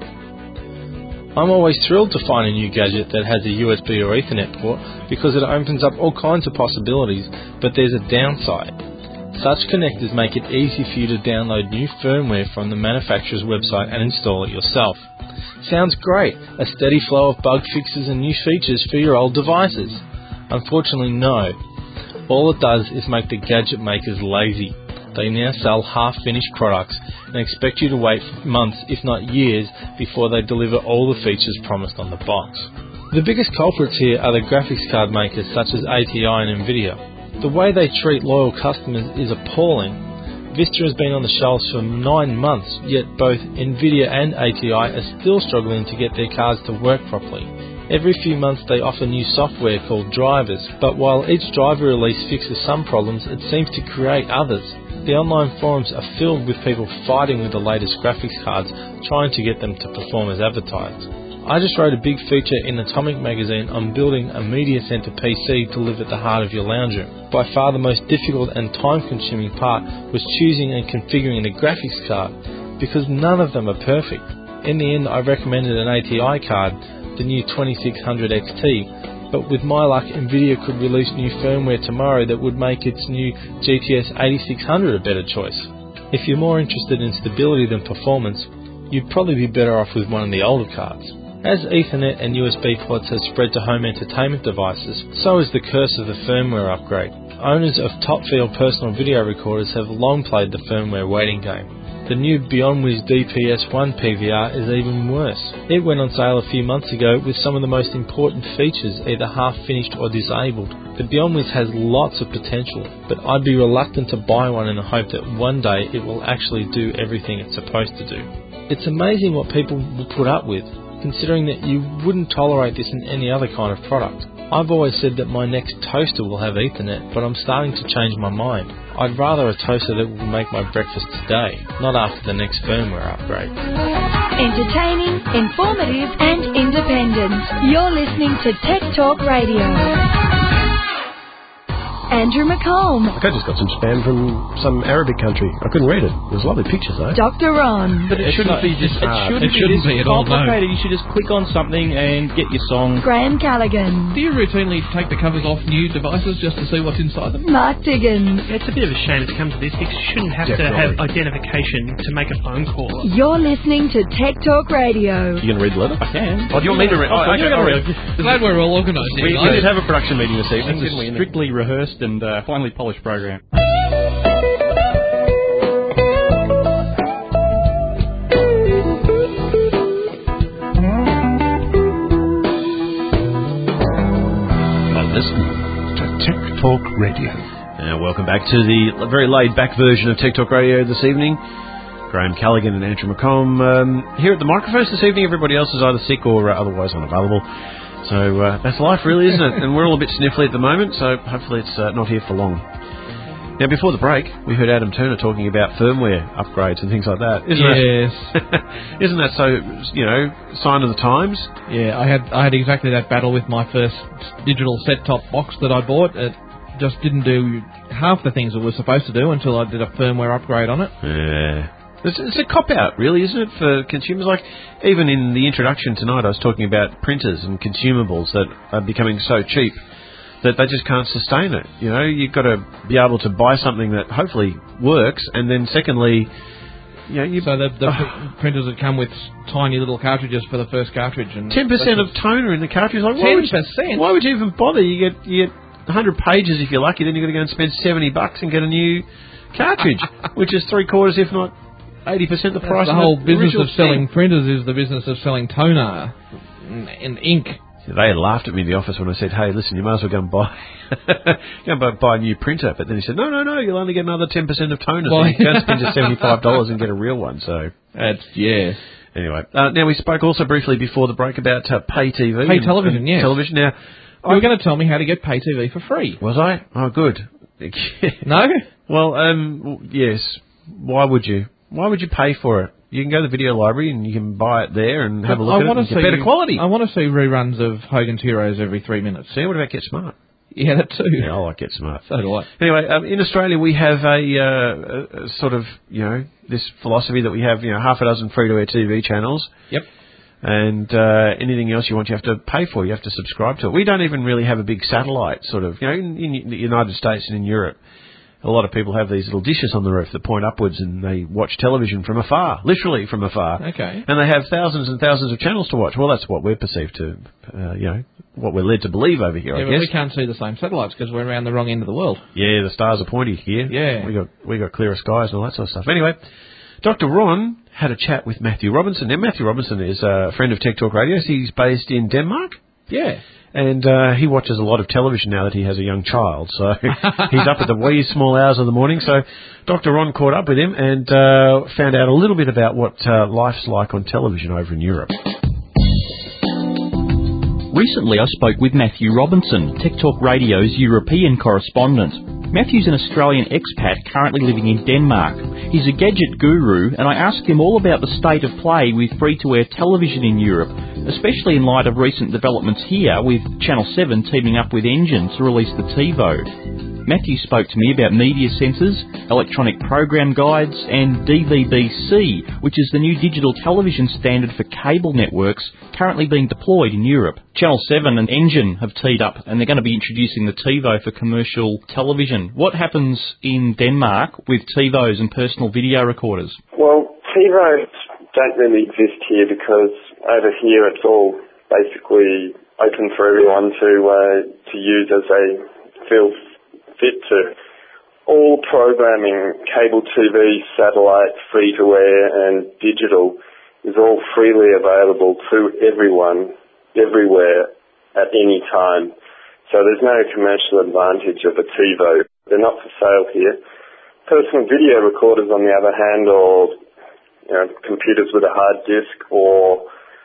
I'm always thrilled to find a new gadget that has a USB or Ethernet port because it opens up all kinds of possibilities, but there's a downside. Such connectors make it easy for you to download new firmware from the manufacturer's website and install it yourself. Sounds great, a steady flow of bug fixes and new features for your old devices. Unfortunately, no. All it does is make the gadget makers lazy. They now sell half-finished products and expect you to wait months, if not years, before they deliver all the features promised on the box. The biggest culprits here are the graphics card makers such as ATI and Nvidia. The way they treat loyal customers is appalling. Vista has been on the shelves for 9 months, yet both Nvidia and ATI are still struggling to get their cards to work properly. Every few months they offer new software called drivers, but while each driver release fixes some problems, it seems to create others. The online forums are filled with people fighting with the latest graphics cards, trying to get them to perform as advertised. I just wrote a big feature in Atomic magazine on building a media center PC to live at the heart of your lounge room. By far the most difficult and time-consuming part was choosing and configuring the graphics card, because none of them are perfect. In the end, I recommended an ATI card, the new 2600 XT, but with my luck, Nvidia could release new firmware tomorrow that would make its new GTX 8600 a better choice. If you're more interested in stability than performance, you'd probably be better off with one of the older cards. As Ethernet and USB ports have spread to home entertainment devices, so is the curse of the firmware upgrade. Owners of top-field personal video recorders have long played the firmware waiting game. The new BeyondWiz DPS-1 PVR is even worse. It went on sale a few months ago with some of the most important features either half-finished or disabled. The BeyondWiz has lots of potential, but I'd be reluctant to buy one in the hope that one day it will actually do everything it's supposed to do. It's amazing what people will put up with, considering that you wouldn't tolerate this in any other kind of product. I've always said that my next toaster will have Ethernet, but I'm starting to change my mind. I'd rather a toaster that will make my breakfast today, not after the next firmware upgrade. Entertaining, informative and independent. You're listening to Tech Talk Radio. Andrew McComb. I just got some spam from some Arabic country. I couldn't read it. There's lovely pictures though. Dr. Ron. But it shouldn't be this complicated. You should just click on something and get your song. Graham Callaghan. Do you routinely take the covers off new devices just to see what's inside them? Mark Diggins. It's a bit of a shame it's come to this. You shouldn't have to have identification to make a phone call. You're listening to Tech Talk Radio. You can read the letter? I can. Oh, do you want me to read? Glad we're all organised. We did have a production meeting this evening, didn't we? Strictly rehearsed and finely polished program. Listening to Tech Talk Radio. Welcome back to the very laid-back version of Tech Talk Radio this evening. Graham Callaghan and Andrew McComb here at the microphones this evening. Everybody else is either sick or otherwise unavailable. So that's life, really, isn't it? And we're all a bit sniffly at the moment, so hopefully it's not here for long. Now, before the break, we heard Adam Turner talking about firmware upgrades and things like that. Isn't that so, sign of the times? Yeah, I had exactly that battle with my first digital set-top box that I bought. It just didn't do half the things it was supposed to do until I did a firmware upgrade on it. Yeah. It's a cop-out, really, isn't it, for consumers? Like, even in the introduction tonight, I was talking about printers and consumables that are becoming so cheap that they just can't sustain it. You've got to be able to buy something that hopefully works, and then secondly, So the printers that come with tiny little cartridges for the first cartridge. And 10% of toner in the cartridge. Like, 10%? Why would you even bother? You get 100 pages if you're lucky, then you've got to go and spend $70 and get a new cartridge, which is 3/4, if not 80% the price. The whole business of selling printers is the business of selling toner and ink. They laughed at me in the office when I said, "Hey, listen, you might as well go and buy a new printer." But then he said, "No, you'll only get another 10% of toner. So you can't spend your $75 and get a real one." So Anyway, now we spoke also briefly before the break about pay TV. Pay television, yes. Television. Now, you were going to tell me how to get pay TV for free. Was I? Oh, good. No? Well, yes. Why would you? Why would you pay for it? You can go to the video library and you can buy it there and have a look at it and get better quality. I want to see reruns of Hogan's Heroes every 3 minutes. See, what about Get Smart? Yeah, that too. Yeah, I like Get Smart. So do I. Anyway, in Australia we have a sort of, this philosophy that we have, half a dozen free-to-air TV channels. Yep. And anything else you want, you have to pay for. You have to subscribe to it. We don't even really have a big satellite sort of, in the United States and in Europe. A lot of people have these little dishes on the roof that point upwards and they watch television from afar, literally from afar. Okay. And they have thousands and thousands of channels to watch. Well, that's what we're perceived to, what we're led to believe over here, I guess. But we can't see the same satellites because we're around the wrong end of the world. Yeah, the stars are pointy here. Yeah. We got clearer skies and all that sort of stuff. Anyway, Dr. Ron had a chat with Matthew Robinson. Now, Matthew Robinson is a friend of Tech Talk Radio. He's based in Denmark. Yeah. And he watches a lot of television now that he has a young child. So he's up at the wee small hours of the morning. So Dr. Ron caught up with him and found out a little bit about what life's like on television over in Europe. Recently I spoke with Matthew Robinson, Tech Talk Radio's European correspondent. Matthew's an Australian expat currently living in Denmark. He's a gadget guru, and I asked him all about the state of play with free-to-air television in Europe, especially in light of recent developments here with Channel 7 teaming up with Engine to release the TiVo. Matthew spoke to me about media centres, electronic program guides and DVB-C, which is the new digital television standard for cable networks currently being deployed in Europe. Channel 7 and Engine have teed up and they're going to be introducing the TiVo for commercial television. What happens in Denmark with TiVos and personal video recorders? Well, TiVos don't really exist here because over here it's all basically open for everyone to use as they feel fit to. All programming, cable TV, satellite, free-to-air and digital is all freely available to everyone, everywhere, at any time. So there's no commercial advantage of a TiVo. They're not for sale here. Personal video recorders, on the other hand, or computers with a hard disk or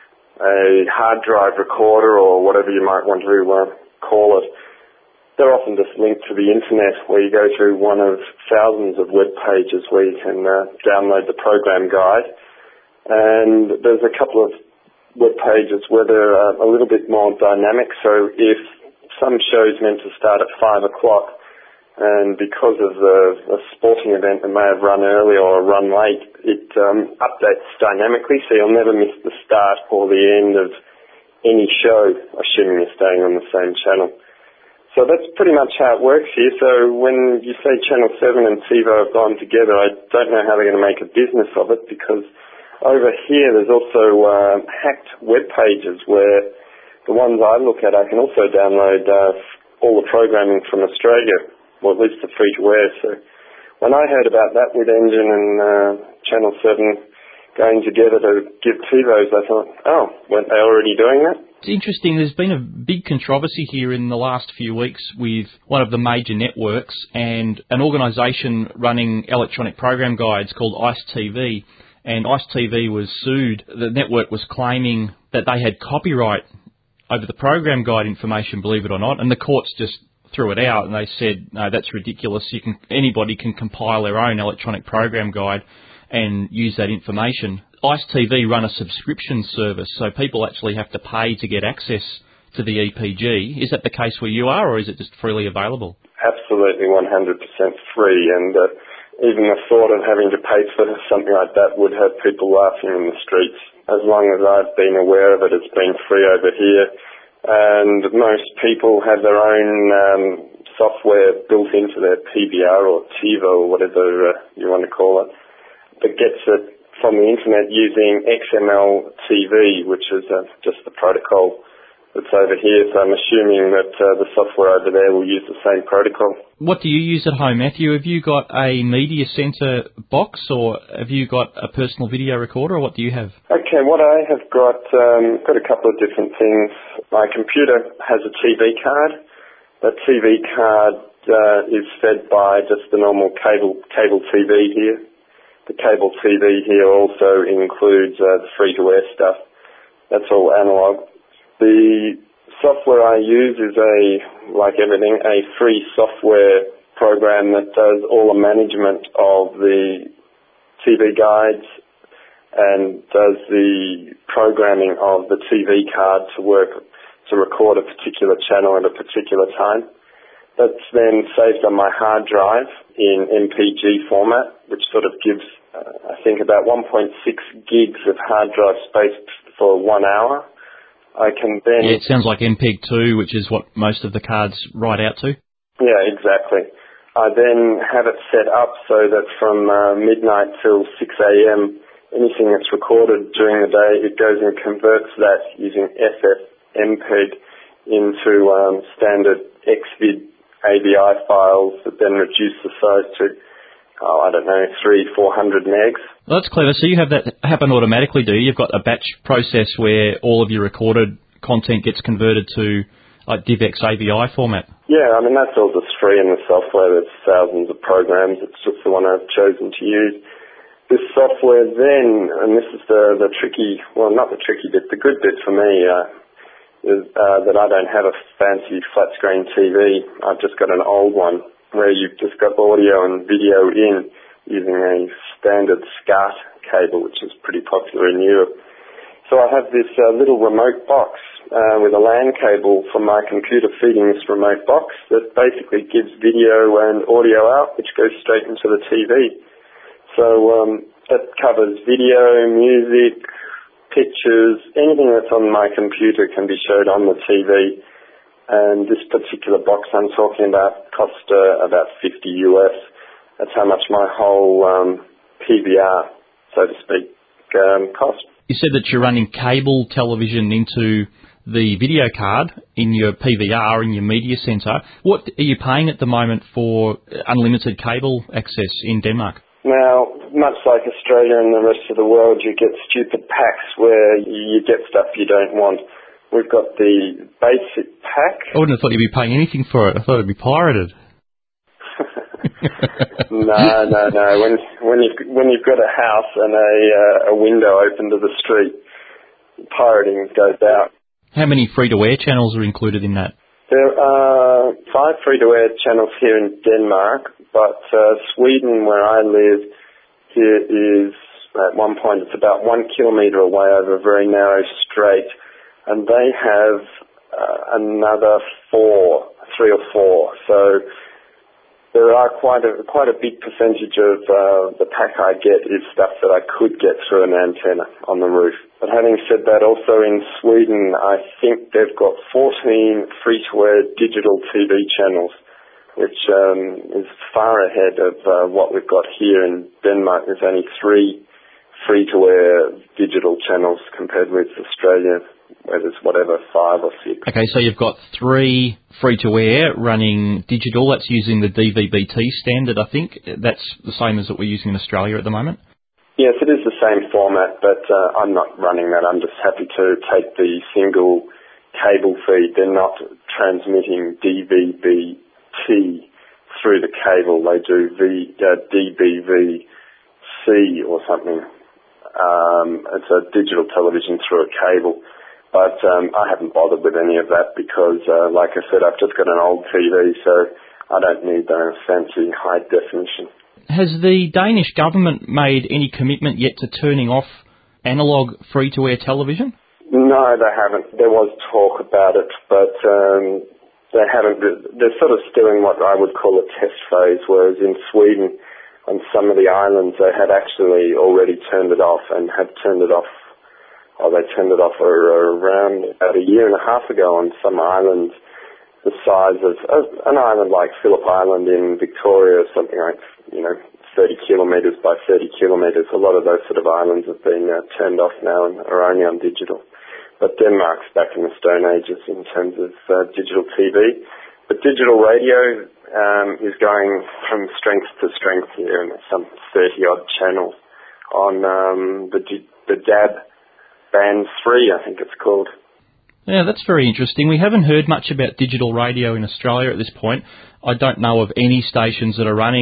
a hard drive recorder or whatever you might want to call it, they're often just linked to the internet where you go through one of thousands of web pages where you can download the program guide. And there's a couple of web pages where they're a little bit more dynamic. So if some show's meant to start at 5 o'clock and because of a sporting event that may have run early or run late, it updates dynamically so you'll never miss the start or the end of any show, assuming you're staying on the same channel. So that's pretty much how it works here. So when you say Channel 7 and TiVo have gone together, I don't know how they're going to make a business of it because over here there's also hacked web pages where the ones I look at, I can also download all the programming from Australia, or at least the free-to-air. So when I heard about that with Engine and Channel 7 going together to give TiVos, I thought, weren't they already doing that? It's interesting, there's been a big controversy here in the last few weeks with one of the major networks and an organisation running electronic program guides called ICE TV. And ICE TV was sued. The network was claiming that they had copyright over the program guide information, believe it or not, and the courts just threw it out and they said, no, that's ridiculous. Anybody can compile their own electronic program guide and use that information. ICE TV run a subscription service, so people actually have to pay to get access to the EPG. Is that the case where you are, or is it just freely available? Absolutely 100% free, and even the thought of having to pay for something like that would have people laughing in the streets. As long as I've been aware of it, it's been free over here, and most people have their own software built into their PVR or TiVo or whatever you want to call it, that gets it from the internet using XML TV, which is just the protocol that's over here. So I'm assuming that the software over there will use the same protocol. What do you use at home, Matthew? Have you got a media centre box or have you got a personal video recorder, or what do you have? Okay, what I have got a couple of different things. My computer has a TV card. That TV card is fed by just the normal cable TV here. the cable TV here also includes the free-to-air stuff. That's all analog. The software I use is like everything, a free software program that does all the management of the TV guides and does the programming of the TV card to record a particular channel at a particular time. That's then saved on my hard drive in MPG format, which sort of gives, I think, about 1.6 gigs of hard drive space for 1 hour. I can then... Yeah, it sounds like MPEG-2, which is what most of the cards write out to. Yeah, exactly. I then have it set up so that from midnight till 6 a.m., anything that's recorded during the day, it goes and converts that using FFmpeg into standard XVID AVI files that then reduce the size to, 300-400 megs. Well, that's clever. So you have that happen automatically, do you? You've got a batch process where all of your recorded content gets converted to like DivX AVI format. Yeah, I mean, that's all just free in the software. There's thousands of programs. It's just the one I've chosen to use. This software then, and this is the tricky, well, not the tricky bit, the good bit for me is that I don't have a fancy flat screen TV. I've just got an old one where you've just got audio and video in using a standard SCART cable, which is pretty popular in Europe. So I have this little remote box with a LAN cable from my computer feeding this remote box that basically gives video and audio out, which goes straight into the TV. So it covers video, music, pictures, anything that's on my computer can be showed on the TV. And this particular box I'm talking about cost about $50 US. That's how much my whole PVR, so to speak, cost. You said that you're running cable television into the video card in your PVR, in your media centre. What are you paying at the moment for unlimited cable access in Denmark? Now, much like Australia and the rest of the world, you get stupid packs where you get stuff you don't want. We've got the basic pack. I wouldn't have thought you'd be paying anything for it. I thought it'd be pirated. No. When you've got a house and a window open to the street, pirating goes out. How many free-to-air channels are included in that? There are 5 free-to-air channels here in Denmark, but Sweden, where I live, here is, at one point, it's about 1 kilometre away over a very narrow strait, and they have another 3 or 4. So there are quite a big percentage of the pack I get is stuff that I could get through an antenna on the roof. But having said that, also in Sweden, I think they've got 14 free-to-air digital TV channels, which is far ahead of what we've got here in Denmark. There's only 3 free-to-air digital channels compared with Australia, where there's 5 or 6. Okay, so you've got 3 free-to-air running digital. That's using the DVB-T standard, I think. That's the same as what we're using in Australia at the moment? Yes, it is the same format, but I'm not running that. I'm just happy to take the single cable feed. They're not transmitting DVB-T through the cable. They do DBVC or something. It's a digital television through a cable. But I haven't bothered with any of that because, like I said, I've just got an old TV, so I don't need the fancy high definition. Has the Danish government made any commitment yet to turning off analogue free-to-air television? No, they haven't. There was talk about it, but they haven't. They're sort of still in what I would call a test phase, whereas in Sweden, on some of the islands, they had actually already turned it off and had turned it off. They turned it off around about a year and a half ago on some islands the size of an island like Phillip Island in Victoria, something like, 30 kilometres by 30 kilometres. A lot of those sort of islands have been turned off now and are only on digital. But Denmark's back in the Stone Ages in terms of digital TV. But digital radio is going from strength to strength here, and there's some 30-odd channels on the DAB Band 3, I think it's called. Yeah, that's very interesting. We haven't heard much about digital radio in Australia at this point. I don't know of any stations that are running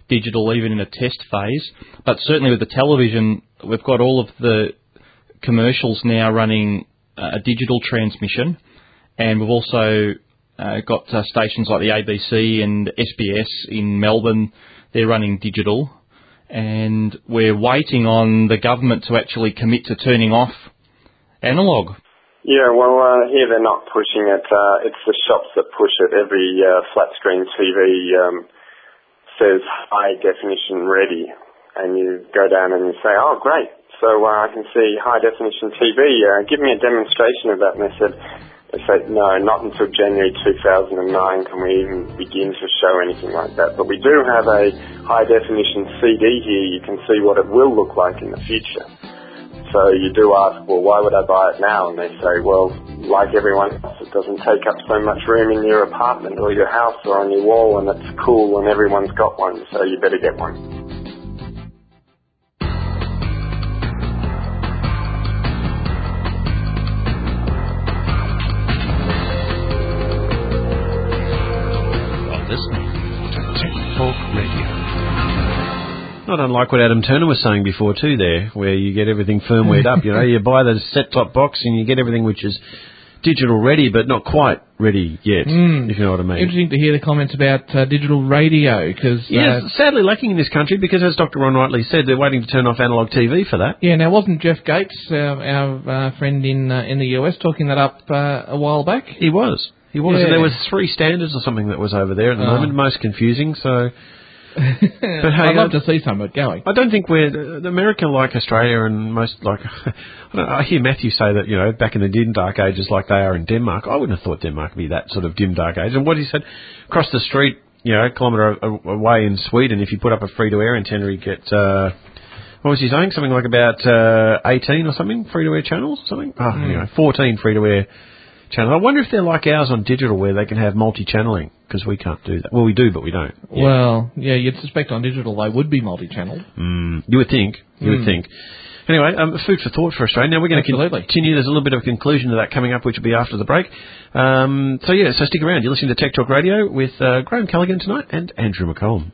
digital even in a test phase. But certainly with the television, we've got all of the commercials now running a digital transmission, and we've also got stations like the ABC and SBS in Melbourne. They're running digital, and we're waiting on the government to actually commit to turning off analogue. Yeah, well, here they're not pushing it. It's the shops that push it. Every flat screen TV says high definition ready, and you go down and you say, oh, great, so I can see high definition TV. Give me a demonstration of that. And they say, no, not until January 2009 can we even begin to show anything like that. But we do have a high definition CD here. You can see what it will look like in the future. So you do ask, well, why would I buy it now? And they say, well, like everyone else, it doesn't take up so much room in your apartment or your house or on your wall, and it's cool and everyone's got one, so you better get one. You're listening to Tech Talk Radio. Not unlike what Adam Turner was saying before too there, where you get everything firmwared up. You know, you buy the set-top box and you get everything which is digital ready, but not quite ready yet, if you know what I mean. Interesting to hear the comments about digital radio, because... yes, sadly lacking in this country, because as Dr. Ron rightly said, they're waiting to turn off analogue TV for that. Yeah, now wasn't Jeff Gates, our friend in the US, talking that up a while back? He was. Yeah. And there was 3 standards or something that was over there at the moment, most confusing, so... But hey, I'd love to see some of it going. I don't think America, like Australia and most, like, I hear Matthew say that, you know, back in the dim dark ages like they are in Denmark. I wouldn't have thought Denmark would be that sort of dim dark age. And what he said, across the street, you know, a kilometre away in Sweden, if you put up a free-to-air antenna, you get, what was he saying? Something like about 18 or something, free-to-air channels or something? Anyway, 14 free-to-air channels. I wonder if they're like ours on digital, where they can have multi-channeling, because we can't do that. Well, we do, but we don't. Yeah. Well, yeah, you'd suspect on digital they would be multi-channeled. You would think. You would think. Anyway, food for thought for Australia. Now, we're going to continue. There's a little bit of a conclusion to that coming up, which will be after the break. So stick around. You're listening to Tech Talk Radio with Graham Callaghan tonight and Andrew McCollum.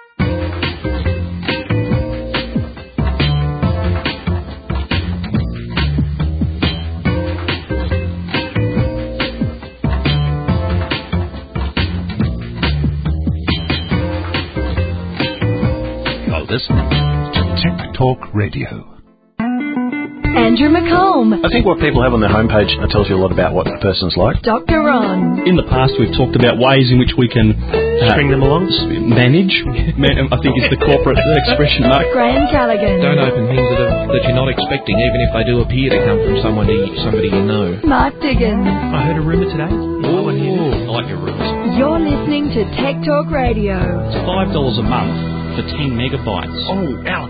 Listening to Tech Talk Radio. Andrew McComb. I think what people have on their homepage tells you a lot about what the person's like. Dr. Ron. In the past, we've talked about ways in which we can string them along, manage. I think is the corporate expression. Mark. Graham Callaghan. Don't open things that you're not expecting, even if they do appear to come from somebody you know. Mark Diggins. I heard a rumour today. I like your rumours. You're listening to Tech Talk Radio. It's $5 a month for 10 megabytes. Oh, ouch.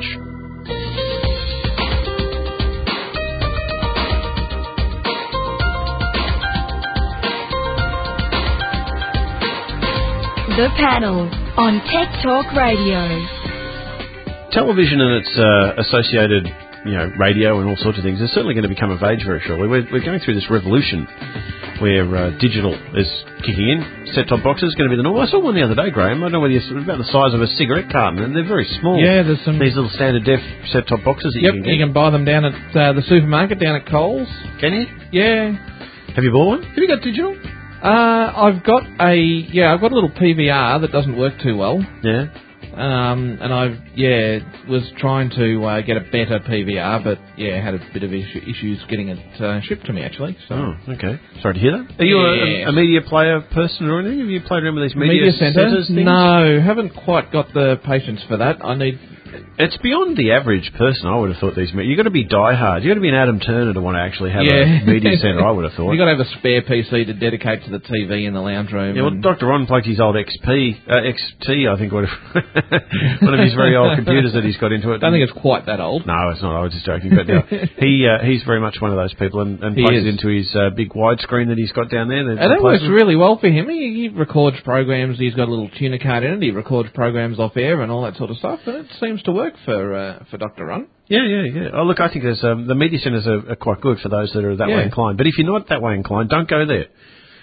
The Panel on Tech Talk Radio. Television and its associated, radio and all sorts of things is certainly going to become of age very shortly. We're going through this revolution where digital is kicking in. Set-top boxes are going to be the norm. I saw one the other day, Graham. I don't know whether you're about the size of a cigarette carton, and they're very small. Yeah, there's some... These little standard def set-top boxes that you can get. You can buy them down at the supermarket, down at Coles. Can you? Yeah. Have you bought one? Have you got digital? I've got a little PVR that doesn't work too well. Yeah. And was trying to get a better PVR, but had a bit of issues getting it shipped to me actually. So. Oh, okay. Sorry to hear that. Are you a media player person or anything? Have you played around with these media centres things? No, haven't quite got the patience for that. It's beyond the average person, I would have thought. You've got to be diehard. You've got to be an Adam Turner to want to actually have a media centre, I would have thought. You've got to have a spare PC to dedicate to the TV in the lounge room. Yeah, well, Dr. Ron plugged his old XT, I think, one of his very old computers that he's got into it. I don't think it's quite that old. No, it's not. I was just joking. But he's very much one of those people and plugs it into his big widescreen that he's got down there. And that works really well for him. He records programs. He's got a little tuner card in it. He records programs off air and all that sort of stuff. And it seems to work for Dr. Ron. Yeah. Oh, look, I think there's the media centres are quite good for those that are that way inclined. But if you're not that way inclined, don't go there.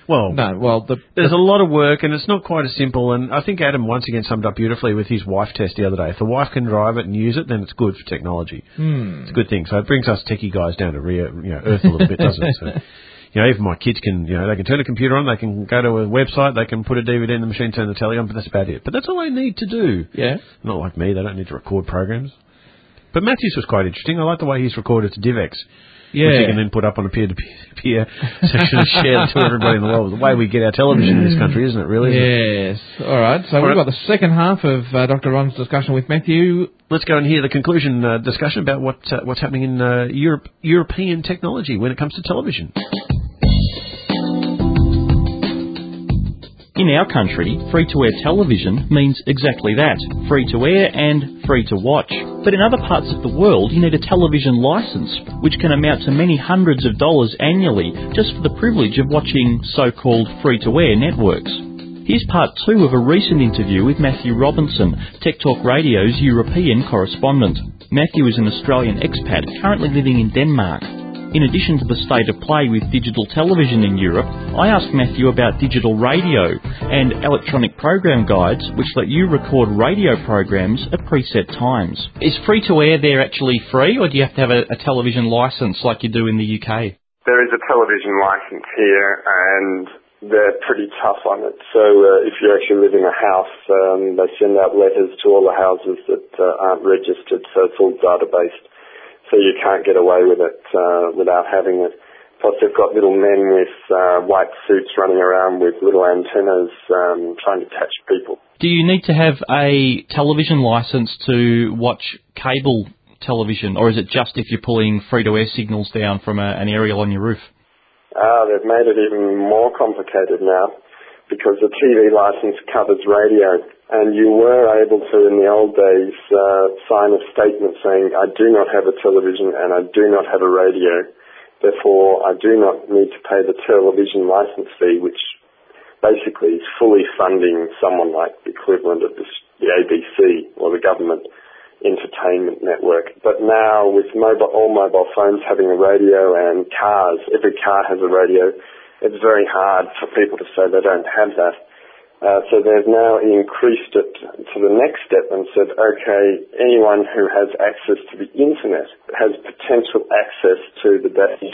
Well, no. Well, there's a lot of work, and it's not quite as simple. And I think Adam once again summed up beautifully with his wife test the other day. If the wife can drive it and use it, then it's good for technology. It's a good thing. So it brings us techie guys down to earth a little bit, doesn't it? So, even my kids can, they can turn a computer on, they can go to a website, they can put a DVD in the machine, turn the telly on, but that's about it. But that's all they need to do. Yeah. Not like me, they don't need to record programs. But Matthew's was quite interesting. I like the way he's recorded to DivX. Yeah. Which you can then put up on a peer-to-peer section and share to everybody in the world. The way we get our television in this country, isn't it, really? Yes. All right. So we've got the second half of Dr. Ron's discussion with Matthew. Let's go and hear the conclusion discussion about what's happening in European technology when it comes to television. In our country, free-to-air television means exactly that, free-to-air and free-to-watch. But in other parts of the world, you need a television licence, which can amount to many hundreds of dollars annually just for the privilege of watching so-called free-to-air networks. Here's part 2 of a recent interview with Matthew Robinson, Tech Talk Radio's European correspondent. Matthew is an Australian expat currently living in Denmark. In addition to the state of play with digital television in Europe, I asked Matthew about digital radio and electronic program guides which let you record radio programs at preset times. Is free-to-air there actually free, or do you have to have a television licence like you do in the UK? There is a television licence here, and they're pretty tough on it. So if you actually live in a house, they send out letters to all the houses that aren't registered, so it's all data-based. So you can't get away with it without having it. Plus they've got little men with white suits running around with little antennas trying to catch people. Do you need to have a television licence to watch cable television, or is it just if you're pulling free-to-air signals down from an aerial on your roof? They've made it even more complicated now because the TV licence covers radio. And you were able to, in the old days, sign a statement saying, I do not have a television and I do not have a radio. Therefore, I do not need to pay the television license fee, which basically is fully funding someone like the equivalent of the ABC or the government entertainment network. But now, with all mobile phones having a radio and cars, every car has a radio, it's very hard for people to say they don't have that. So they've now increased it to the next step and said, okay, anyone who has access to the internet has potential access to the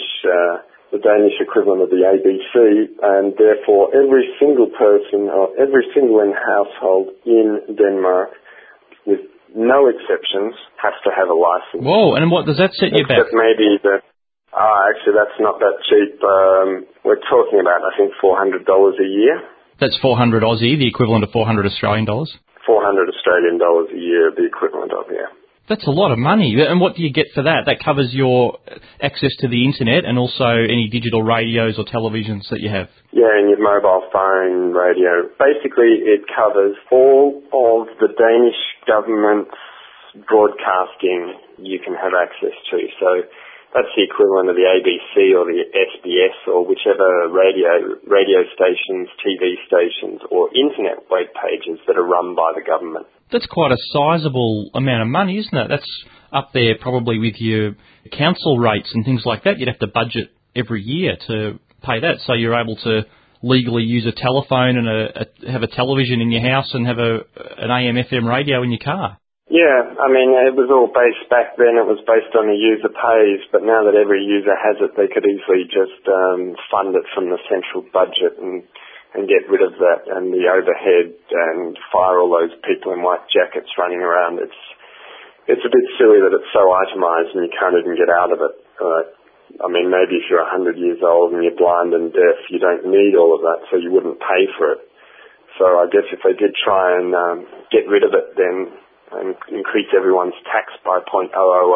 Danish equivalent of the ABC, and therefore every single person or every single household in Denmark, with no exceptions, has to have a license. Whoa, and what does that set you back? Except maybe actually that's not that cheap. We're talking about, I think, $400 a year. That's 400 Aussie, the equivalent of 400 Australian dollars? 400 Australian dollars a year, the equivalent of, yeah. That's a lot of money. And what do you get for that? That covers your access to the internet and also any digital radios or televisions that you have? Yeah, and your mobile phone, radio. Basically, it covers all of the Danish government's broadcasting you can have access to. So that's the equivalent of the ABC or the SBS or whichever radio stations, TV stations or internet web pages that are run by the government. That's quite a sizable amount of money, isn't it? That's up there probably with your council rates and things like that. You'd have to budget every year to pay that, so you're able to legally use a telephone and have a television in your house and have an AM/FM radio in your car. Yeah, I mean, it was all based back then, it was based on the user pays, but now that every user has it, they could easily just fund it from the central budget and get rid of that and the overhead and fire all those people in white jackets running around. It's a bit silly that it's so itemised and you can't even get out of it. I mean, maybe if you're 100 years old and you're blind and deaf, you don't need all of that, so you wouldn't pay for it. So I guess if they did try and get rid of it then, and increase everyone's tax by 0.0001%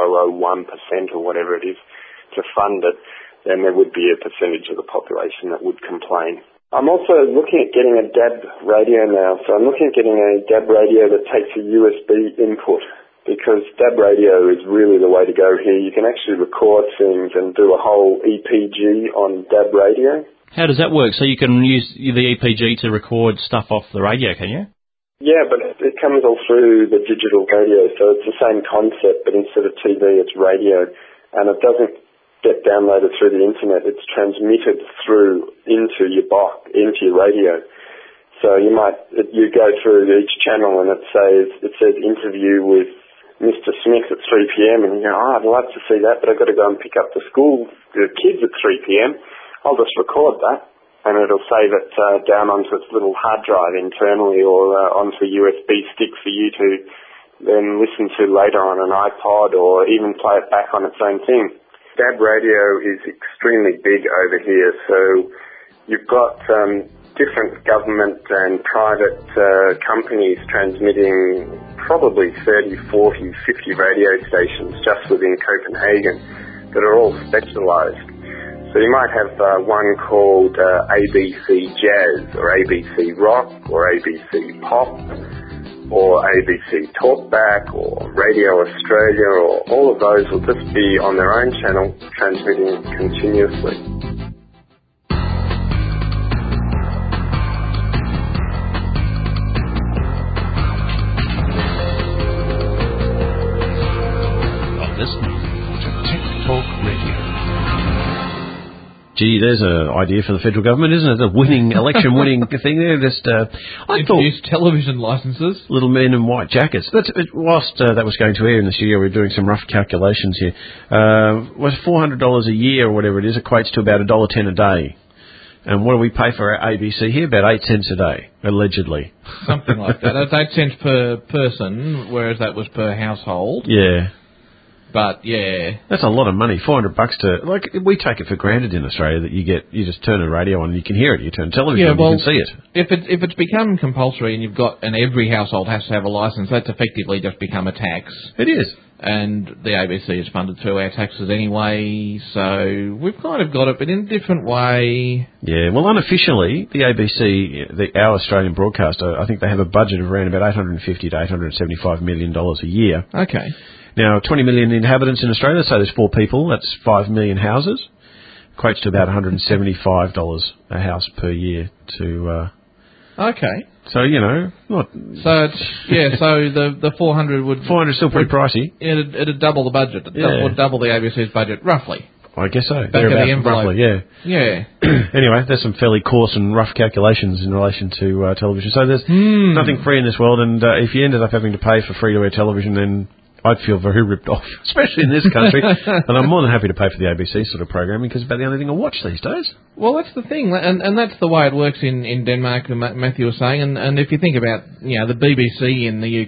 or whatever it is to fund it, then there would be a percentage of the population that would complain. I'm also looking at getting a DAB radio now. So I'm looking at getting a DAB radio that takes a USB input, because DAB radio is really the way to go here. You can actually record things and do a whole EPG on DAB radio. How does that work? So you can use the EPG to record stuff off the radio, can you? Yeah, but it comes all through the digital radio, so it's the same concept, but instead of TV, it's radio, and it doesn't get downloaded through the internet. It's transmitted through into your box, into your radio. So you go through each channel and it says interview with Mr. Smith at 3 p.m. and you go, I'd love to see that, but I've got to go and pick up the kids at 3 p.m. I'll just record that, and it'll save it down onto its little hard drive internally or onto a USB stick for you to then listen to later on an iPod or even play it back on its own thing. DAB radio is extremely big over here, so you've got different government and private companies transmitting probably 30, 40, 50 radio stations just within Copenhagen that are all specialised. So you might have one called ABC Jazz or ABC Rock or ABC Pop or ABC Talkback or Radio Australia, or all of those will just be on their own channel transmitting continuously. Listening to Tech Talk Radio. Gee, there's an idea for the federal government, isn't it? The election-winning thing there. Just introduce television licences. Little men in white jackets. Whilst that was going to air in the studio, we were doing some rough calculations here. Was $400 a year or whatever it is equates to about $1.10 a day. And what do we pay for our ABC here? About 8 cents a day, allegedly. Something like that. That's 8 cents per person, whereas that was per household. Yeah. But, yeah. That's a lot of money. $400 we take it for granted in Australia that you just turn a radio on and you can hear it. You turn television on and you can see it. If it's become compulsory and every household has to have a licence, that's effectively just become a tax. It is. And the ABC is funded through our taxes anyway, so we've kind of got it, but in a different way. Yeah, well, unofficially, the ABC, our Australian broadcaster, I think they have a budget of around about $850 to $875 million a year. Okay. Now, 20 million inhabitants in Australia, so there's 4 people, that's 5 million houses. Equates to about $175 a house per year to... Okay. So, not... So, so the 400 would... 400 is still pretty pricey. It'd double the budget. It would double the ABC's budget, roughly. I guess so. Back of the envelope. Roughly, yeah. Yeah. Anyway, there's some fairly coarse and rough calculations in relation to television. So there's nothing free in this world, and if you ended up having to pay for free-to-air television, then I'd feel very ripped off, especially in this country. And I'm more than happy to pay for the ABC sort of programming because it's about the only thing I watch these days. Well, that's the thing, and that's the way it works in Denmark, Matthew was saying. And if you think about, the BBC in the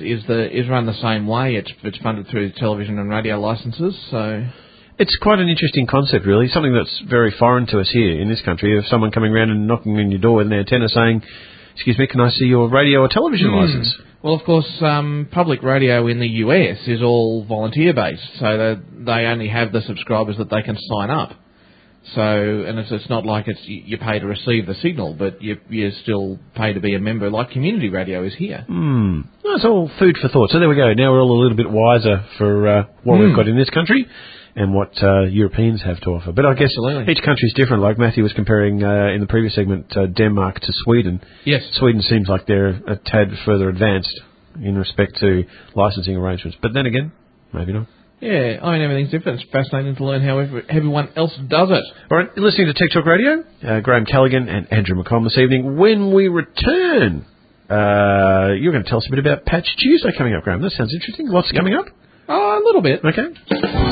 UK is run the same way. It's funded through television and radio licences, so... It's quite an interesting concept, really, something that's very foreign to us here in this country, of someone coming around and knocking on your door with an antenna saying, excuse me, can I see your radio or television licence? Well, of course, public radio in the US is all volunteer-based, so they only have the subscribers that they can sign up. So, and it's not like you pay to receive the signal, but you still pay to be a member, like community radio is here. That's all food for thought. So there we go. Now we're all a little bit wiser for what we've got in this country and what Europeans have to offer. But I guess each country's different. Like Matthew was comparing in the previous segment Denmark to Sweden. Yes. Sweden seems like they're a tad further advanced in respect to licensing arrangements. But then again, maybe not. Yeah, everything's different. It's fascinating to learn how everyone else does it. All right, you're listening to Tech Talk Radio. Graham Callaghan and Andrew McComb this evening. When we return, you're going to tell us a bit about Patch Tuesday coming up, Graham. That sounds interesting. What's coming up? A little bit. Okay.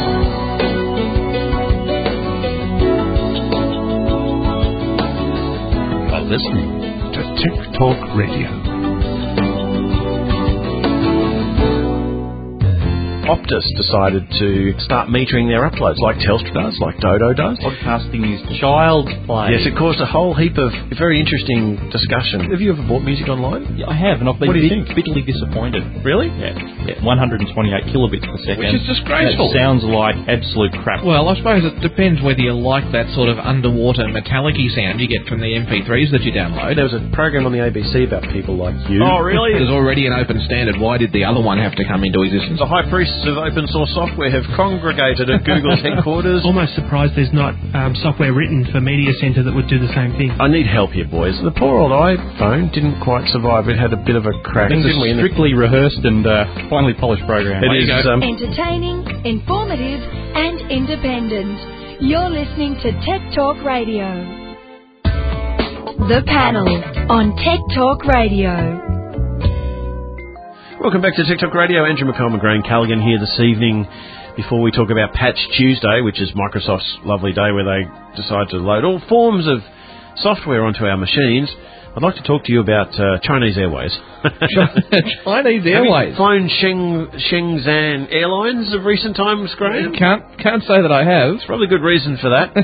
Listening to Tech Talk Radio. Optus decided to start metering their uploads, like Telstra does, like Dodo does. Podcasting is child's play. Yes, it caused a whole heap of very interesting discussion. Have you ever bought music online? Yeah, I have, and I've been bitterly disappointed. Really? Yeah. 128 kilobits per second. Which is disgraceful. That sounds like absolute crap. Well, I suppose it depends whether you like that sort of underwater metallic-y sound you get from the MP3s that you download. There was a program on the ABC about people like you. Oh, really? There's already an open standard. Why did the other one have to come into existence? The High Priest of open source software have congregated at Google's headquarters. Almost surprised there's not software written for Media Center that would do the same thing. I need help here, boys. The poor old iPhone didn't quite survive. It had a bit of a crack. It's a strictly rehearsed and finely polished program. It is. Entertaining, informative and independent. You're listening to Tech Talk Radio. The Panel on Tech Talk Radio. Welcome back to Tech Talk Radio. Andrew McComb and Graham Callaghan here this evening before we talk about Patch Tuesday, which is Microsoft's lovely day where they decide to load all forms of software onto our machines. I'd like to talk to you about Chinese Airways. Chinese Airways? Have you flown Shenzhen Airlines of recent times, Graham? Can't say that I have. There's probably good reason for that.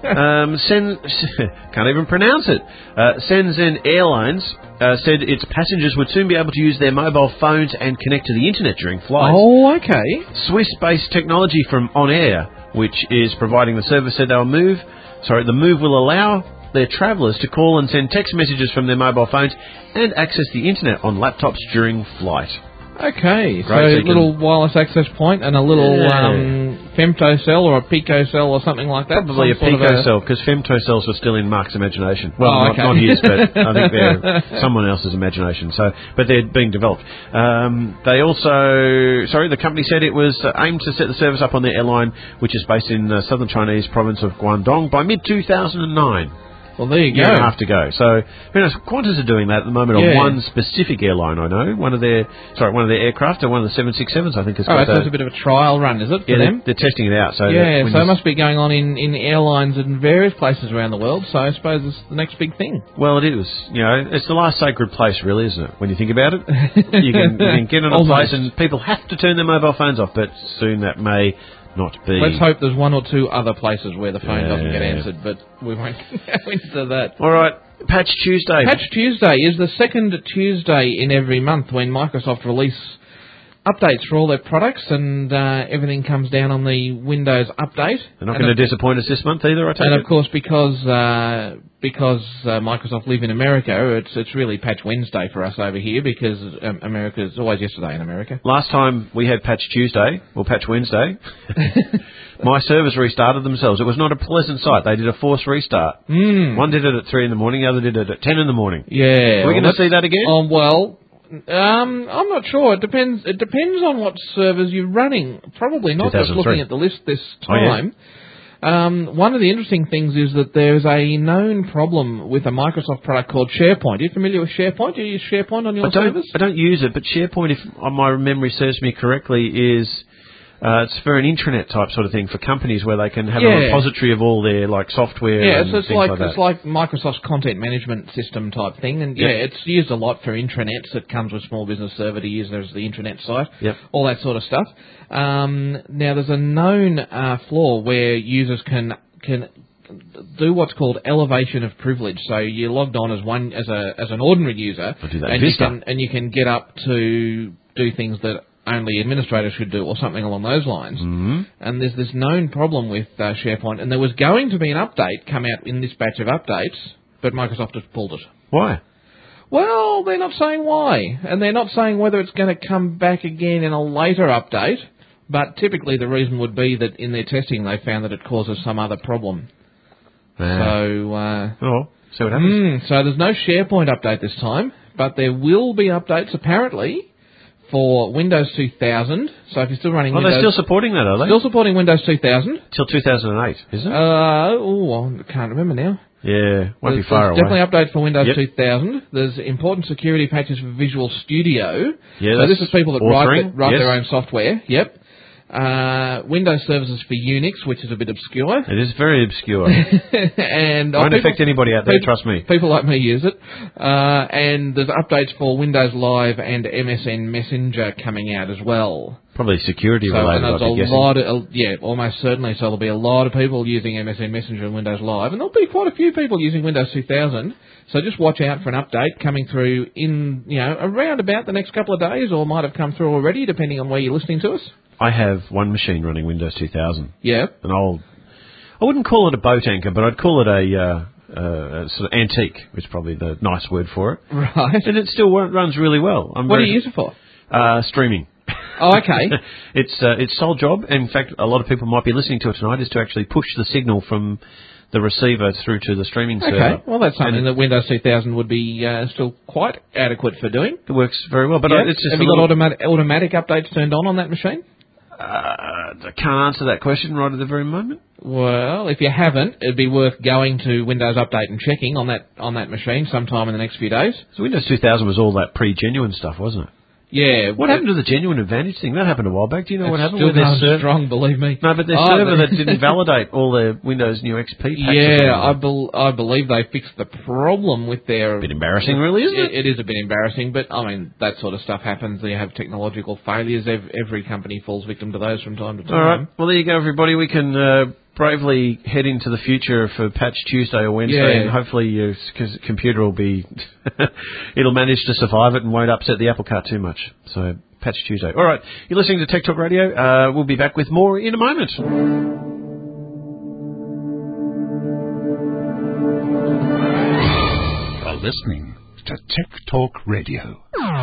Can't even pronounce it. Shenzhen Airlines said its passengers would soon be able to use their mobile phones and connect to the internet during flights. Oh, okay. Swiss-based technology from On Air, which is providing the service, said the move will allow their travellers to call and send text messages from their mobile phones and access the internet on laptops during flight. Okay, so a little wireless access point and a little femtocell or a picocell or something like that. Probably a picocell, because femtocells were still in Mark's imagination. Well, not his, but I think they're someone else's imagination. But they're being developed. The company said it was aimed to set the service up on their airline, which is based in the southern Chinese province of Guangdong, by mid-2009. Well, there you go. Year and a half to go. So, Qantas are doing that at the moment on one specific airline, I know. One of their aircraft, or one of the 767s, I think, has got so it's a bit of a trial run, is it, for them? They're testing it out. So so it must be going on in airlines in various places around the world, so I suppose it's the next big thing. Well, it is. It's the last sacred place, really, isn't it? When you think about it. You can get on a place and people have to turn their mobile phones off, but soon that may not be. Let's hope there's one or two other places where the phone doesn't get answered, but we won't go into that. All right, Patch Tuesday. Patch Tuesday is the second Tuesday in every month when Microsoft release updates for all their products, and everything comes down on the Windows update. They're not going to disappoint us this month either, I take it. And of course, because Microsoft live in America, it's really Patch Wednesday for us over here, because America is always yesterday in America. Last time we had Patch Tuesday, or Patch Wednesday, my servers restarted themselves. It was not a pleasant sight. They did a forced restart. One did it at 3 in the morning, the other did it at 10 in the morning. Yeah. Are we going to see that again? I'm not sure. It depends on what servers you're running. Probably not. Just looking at the list this time. One of the interesting things is that there's a known problem with a Microsoft product called SharePoint. Are you familiar with SharePoint? Do you use SharePoint on your servers? I don't use it, but SharePoint, if my memory serves me correctly, is it's for an intranet type sort of thing for companies where they can have a repository of all their software. Yeah, and so it's things like that. It's like Microsoft's content management system type thing, and it's used a lot for intranets. It comes with Small Business Server to use as the intranet site, all that sort of stuff. Now there's a known flaw where users can do what's called elevation of privilege. So you're logged on as an ordinary user, and you can get up to do things that only administrators should do, or something along those lines. Mm-hmm. And there's this known problem with SharePoint, and there was going to be an update come out in this batch of updates, but Microsoft has pulled it. Why? Well, they're not saying why, and they're not saying whether it's going to come back again in a later update, but typically the reason would be that in their testing they found that it causes some other problem. See what happens. So there's no SharePoint update this time, but there will be updates apparently for Windows 2000. So if you're still running Windows... they're still supporting that, are they? Still supporting Windows 2000. Till 2008, is it? I can't remember now. Yeah, won't be far away. Definitely updates for Windows 2000. There's important security patches for Visual Studio. Yeah, so this is people that write their own software. Yep. Windows services for Unix, which is a bit obscure. It is very obscure. And won't affect anybody out there, trust me. People like me use it. And there's updates for Windows Live and MSN Messenger coming out as well. Probably security related, almost certainly. So there'll be a lot of people using MSN Messenger and Windows Live, and there'll be quite a few people using Windows 2000. So just watch out for an update coming through in, around about the next couple of days, or might have come through already, depending on where you're listening to us. I have one machine running Windows 2000. Yeah. I wouldn't call it a boat anchor, but I'd call it a sort of antique, which is probably the nice word for it. Right. And it still runs really well. What do you use it for? Streaming. Oh, okay. Its sole job, in fact, a lot of people might be listening to it tonight, is to actually push the signal from the receiver through to the streaming server. Okay, well, that's something that Windows 2000 would be still quite adequate for doing. It works very well. But it's just have you got automatic updates turned on that machine? I can't answer that question right at the very moment. Well, if you haven't, it'd be worth going to Windows Update and checking on that machine sometime in the next few days. So Windows 2000 was all that pre-genuine stuff, wasn't it? Yeah. What happened to the genuine advantage thing? That happened a while back. Do you know what happened with their server? server? Strong, believe me. No, but their server that didn't validate all their Windows New XP packs. Yeah, I believe they fixed the problem with their... A bit embarrassing, really, isn't it? It is a bit embarrassing, but, I mean, that sort of stuff happens. You have technological failures. Every company falls victim to those from time to time. All right. Well, there you go, everybody. We can bravely head into the future for Patch Tuesday or Wednesday, and hopefully your computer will be... it'll manage to survive it and won't upset the apple cart too much. So... Patch Tuesday. All right, you're listening to Tech Talk Radio. We'll be back with more in a moment. You're listening to Tech Talk Radio.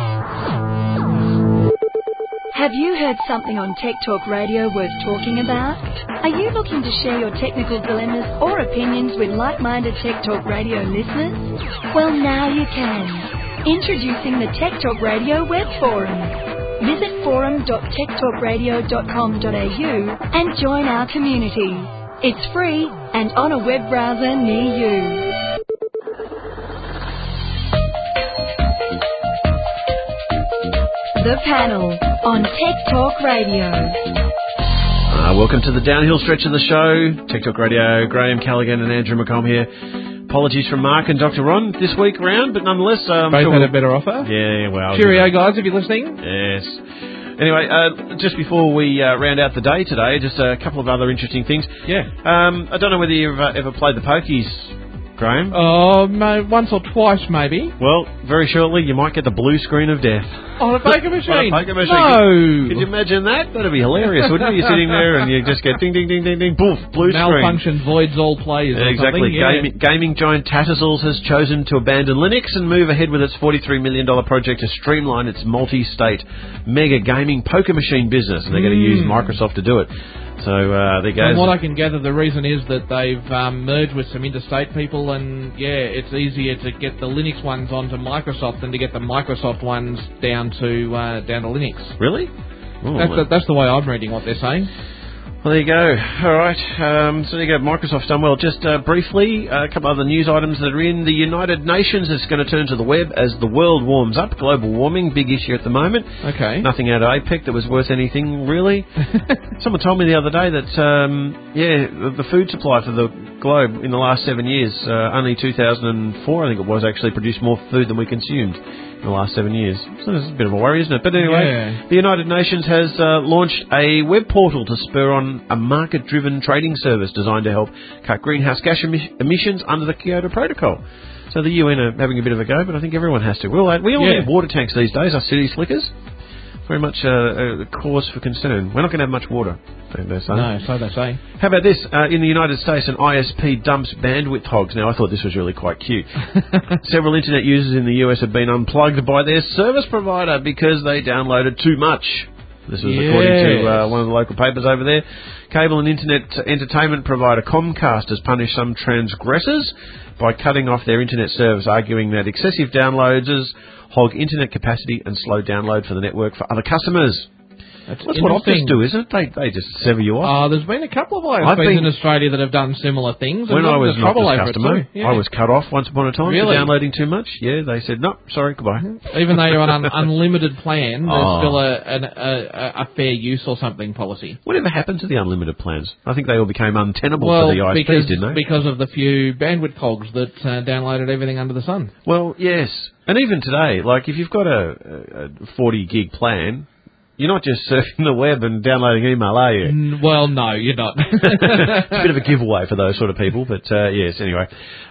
Have you heard something on Tech Talk Radio worth talking about? Are you looking to share your technical dilemmas or opinions with like-minded Tech Talk Radio listeners? Well, now you can. Introducing the Tech Talk Radio web forum. Visit forum.techtalkradio.com.au and join our community. It's free and on a web browser near you. The panel on Tech Talk Radio. Welcome to the downhill stretch of the show. Tech Talk Radio, Graham Callaghan and Andrew McComb here. Apologies from Mark and Dr. Ron this week round, but nonetheless... Both had a better offer? Yeah, well... Cheerio, guys, if you're listening. Yes. Anyway, just before we round out the day today, just a couple of other interesting things. Yeah. I don't know whether you've ever played the pokies, Graham. Oh, once or twice, maybe. Well, very shortly you might get the blue screen of death. On a poker machine? On a poker machine. No! Could you imagine that? That'd be hilarious, wouldn't it? You're sitting there and you just get ding, ding, ding, ding, ding, poof, blue screen. Malfunction voids all plays or exactly. something. Gaming giant Tattersall's has chosen to abandon Linux and move ahead with its $43 million project to streamline its multi-state mega gaming poker machine business. And they're going to use Microsoft to do it. So there goes. From what I can gather, the reason is that they've merged with some interstate people, and it's easier to get the Linux ones onto Microsoft than to get the Microsoft ones down to Linux. Really? That's the way I'm reading what they're saying. Well, there you go. All right. So there you go. Microsoft's done well. Just briefly, a couple other news items that are in. The United Nations is going to turn to the web as the world warms up. Global warming, big issue at the moment. Okay. Nothing out of APEC that was worth anything, really. Someone told me the other day that, the food supply for the globe in the last 7 years, only 2004, I think it was, actually produced more food than we consumed in the last 7 years. So it's a bit of a worry, isn't it? But anyway, the United Nations has launched a web portal to spur on a market-driven trading service designed to help cut greenhouse gas emissions under the Kyoto Protocol. So the UN are having a bit of a go, but I think everyone has to. We all need water tanks these days, us city slickers. Very much a cause for concern. We're not going to have much water, they say. No, so they say. How about this? In the United States, an ISP dumps bandwidth hogs. Now, I thought this was really quite cute. Several internet users in the US have been unplugged by their service provider because they downloaded too much. This was according to one of the local papers over there. Cable and internet entertainment provider Comcast has punished some transgressors by cutting off their internet service, arguing that excessive downloads hog internet capacity and slow download for the network for other customers. That's what Optus do, isn't it? They just sever you off. There's been a couple of ISPs in Australia that have done similar things. When I was an Optus customer, I was cut off once upon a time for downloading too much. Yeah, they said, no, sorry, goodbye. Even though you're on an unlimited plan, there's still a fair use or something policy. Whatever happened to the unlimited plans? I think they all became untenable for the ISPs, didn't they? Because of the few bandwidth hogs that downloaded everything under the sun. Well, yes. And even today, like if you've got a 40 gig plan, you're not just surfing the web and downloading email, are you? Well, no, you're not. It's a bit of a giveaway for those sort of people, but yes, anyway.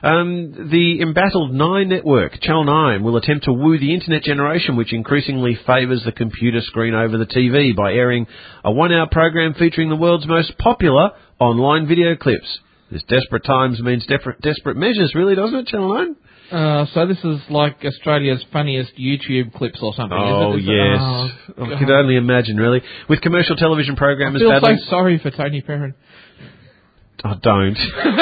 The embattled Nine network, Channel 9, will attempt to woo the internet generation, which increasingly favours the computer screen over the TV by airing a 1-hour program featuring the world's most popular online video clips. This desperate times means desperate measures, really, doesn't it, Channel 9? So this is like Australia's funniest YouTube clips or something, Oh, is it? yes. Oh, I could only imagine, really. With commercial television programmers I feel battling... so sorry for Tony Perrin. Oh, don't.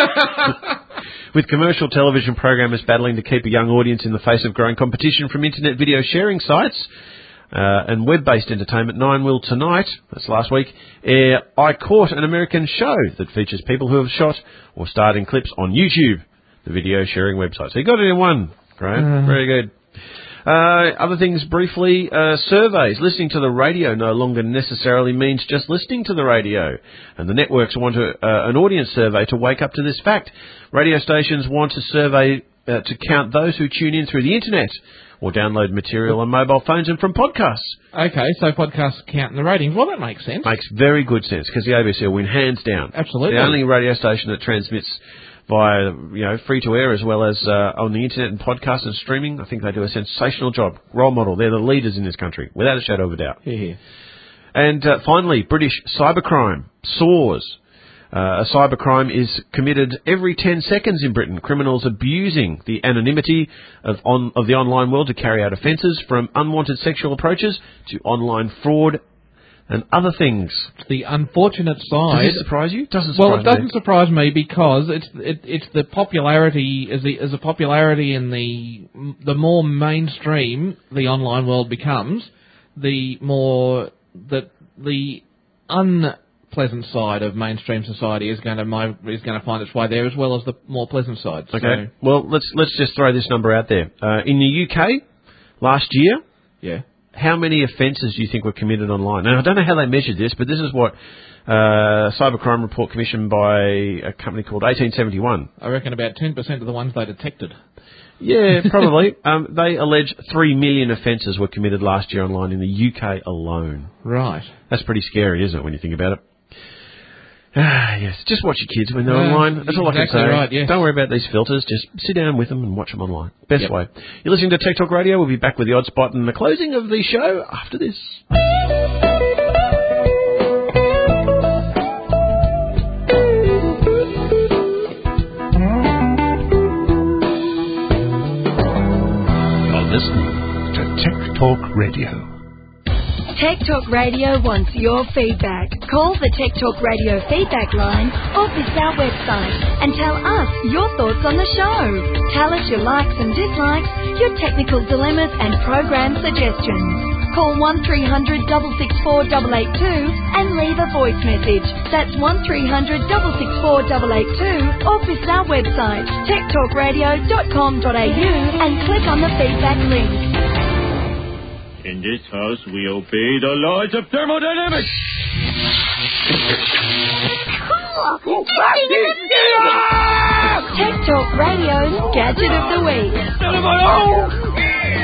With commercial television programmers battling to keep a young audience in the face of growing competition from internet video sharing sites and web-based entertainment, Nine will tonight, that's last week, air I Caught, an American show that features people who have shot or starred in clips on YouTube, the video sharing website. So you got it in one, Graham. Very good. Other things briefly, surveys. Listening to the radio no longer necessarily means just listening to the radio. And the networks want an audience survey to wake up to this fact. Radio stations want a survey to count those who tune in through the internet or download material on mobile phones and from podcasts. Okay, so podcasts count in the ratings. Well, that makes sense. Makes very good sense, because the ABC will win hands down. Absolutely. The only radio station that transmits via, free-to-air as well as on the internet and podcast and streaming. I think they do a sensational job. Role model. They're the leaders in this country, without a shadow of a doubt. Yeah. And finally, British cybercrime soars. A cybercrime is committed every 10 seconds in Britain. Criminals abusing the anonymity of the online world to carry out offences, from unwanted sexual approaches to online fraud and other things. The unfortunate side. Does this surprise you? Doesn't surprise me. Well, it doesn't surprise me because it's the popularity as the popularity in the more mainstream the online world becomes, the more that the unpleasant side of mainstream society is going to find its way there, as well as the more pleasant side. Okay. So, well, let's just throw this number out there. In the UK last year. Yeah. How many offences do you think were committed online? Now, I don't know how they measured this, but this is what cybercrime report commissioned by a company called 1871. I reckon about 10% of the ones they detected. Yeah, probably. They allege 3 million offences were committed last year online in the UK alone. Right. That's pretty scary, isn't it, when you think about it? Yes, just watch your kids when they're online. That's all I can say. Right, yes. Don't worry about these filters. Just sit down with them and watch them online. Best way. You're listening to Tech Talk Radio. We'll be back with the odd spot and the closing of the show after this. You're listening to Tech Talk Radio. Tech Talk Radio wants your feedback. Call the Tech Talk Radio feedback line or visit our website and tell us your thoughts on the show. Tell us your likes and dislikes, your technical dilemmas and program suggestions. Call 1300 664 882 and leave a voice message. That's 1300 664 882 or visit our website techtalkradio.com.au and click on the feedback link. In this house, we obey the laws of thermodynamics. Tech Talk Radio's Gadget of the Week.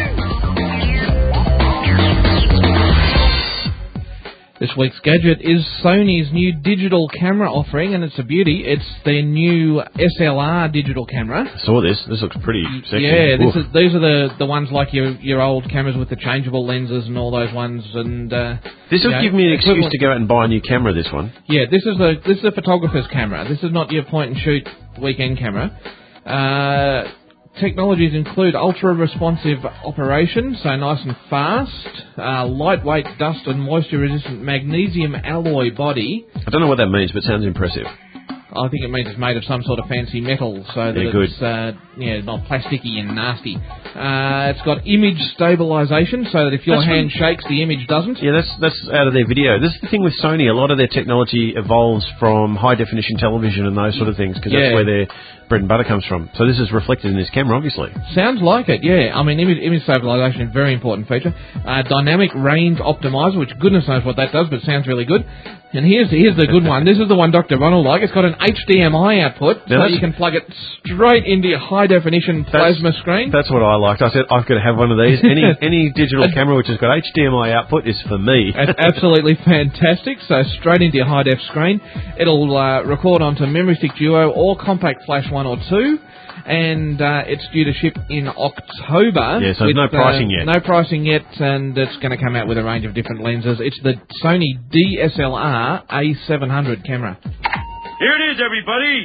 This week's gadget is Sony's new digital camera offering, and it's a beauty. It's their new SLR digital camera. I saw this. This looks pretty sexy. Yeah, these are the ones like your old cameras with the changeable lenses and all those ones. And this will give me an excuse to go out and buy a new camera. This one. Yeah, this is a photographer's camera. This is not your point and shoot weekend camera. Technologies include ultra-responsive operation, so nice and fast, lightweight, dust and moisture-resistant magnesium alloy body. I don't know what that means, but it sounds impressive. I think it means it's made of some sort of fancy metal, so that it's not plasticky and nasty. It's got image stabilization, so that if your hand shakes, the image doesn't. Yeah, that's out of their video. This is the thing with Sony. A lot of their technology evolves from high-definition television and those sort of things, because that's where their bread and butter comes from. So this is reflected in this camera, obviously. Sounds like it, yeah. I mean, image stabilization is a very important feature. Dynamic range optimizer, which goodness knows what that does, but sounds really good. And here's the good one. This is the one Dr. Ronald liked. It's got an HDMI output, so you can plug it straight into your high-definition plasma screen. That's what I liked. I said, I've got to have one of these. Any digital camera which has got HDMI output is for me. Absolutely fantastic. So straight into your high-def screen. It'll record onto Memory Stick Duo or Compact Flash 1 or 2. And it's due to ship in October. Yeah, so no pricing yet. No pricing yet, and it's going to come out with a range of different lenses. It's the Sony DSLR A700 camera. Here it is, everybody.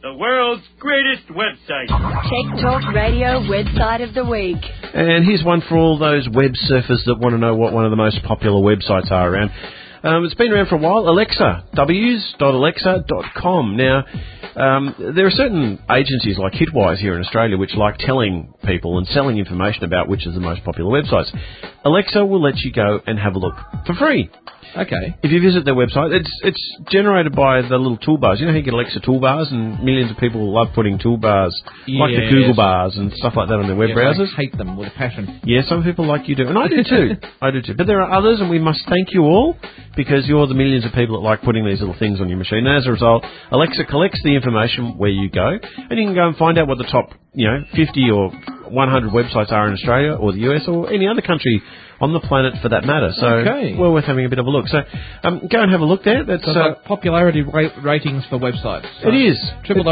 the world's greatest website. Tech Talk Radio website of the week. And here's one for all those web surfers that want to know what one of the most popular websites are around. It's been around for a while. Alexa, w's.alexa.com. Now, there are certain agencies like Hitwise here in Australia which like telling people and selling information about which is the most popular websites. Alexa will let you go and have a look for free. Okay. If you visit their website, it's generated by the little toolbars. You know how you get Alexa toolbars, and millions of people love putting toolbars, like the Google bars and stuff like that on their web browsers. I hate them with a passion. Yeah, some people like you do, and I do too. I do too. But there are others, and we must thank you all, because you're the millions of people that like putting these little things on your machine. And as a result, Alexa collects the information where you go, and you can go and find out what the top, 50 or 100 websites are in Australia or the US or any other country on the planet for that matter. So, well worth having a bit of a look. So, go and have a look there. That's like popularity ratings for websites. So it is.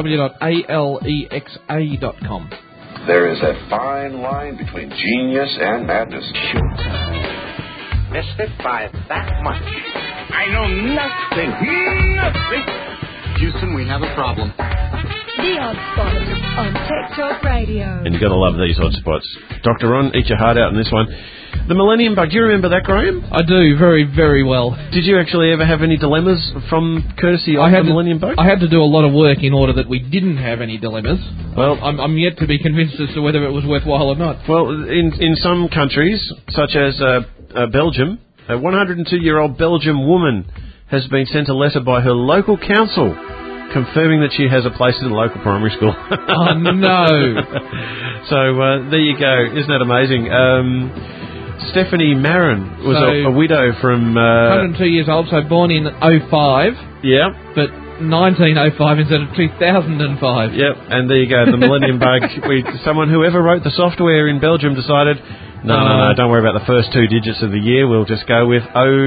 www.alexa.com. There is a fine line between genius and madness. Missed it by that much. I know nothing. Houston, we have a problem. The Odd Spots on Tech Talk Radio. And you've got to love these odd spots. Dr. Ron, eat your heart out in this one. The Millennium Bug, do you remember that, Graham? I do, very, very well. Did you actually ever have any dilemmas from courtesy of the Millennium Bug? I had to do a lot of work in order that we didn't have any dilemmas. Well, I'm yet to be convinced as to whether it was worthwhile or not. Well, in some countries, such as Belgium, a 102-year-old Belgian woman has been sent a letter by her local council confirming that she has a place in the local primary school. Oh, no. So, there you go. Isn't that amazing? Stephanie Marin was a widow from... 102 years old, so born in 05. Yeah. But 1905 instead of 2005. Yep, and there you go, the Millennium Bug. Whoever wrote the software in Belgium decided... No, don't worry about the first two digits of the year. We'll just go with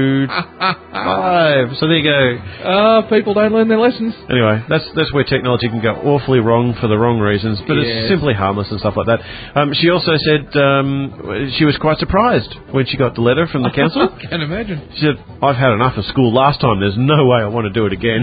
05. So there you go. People don't learn their lessons. Anyway, that's where technology can go awfully wrong for the wrong reasons, but it's simply harmless and stuff like that. She also said she was quite surprised when she got the letter from the council. I can imagine. She said, I've had enough of school last time. There's no way I want to do it again.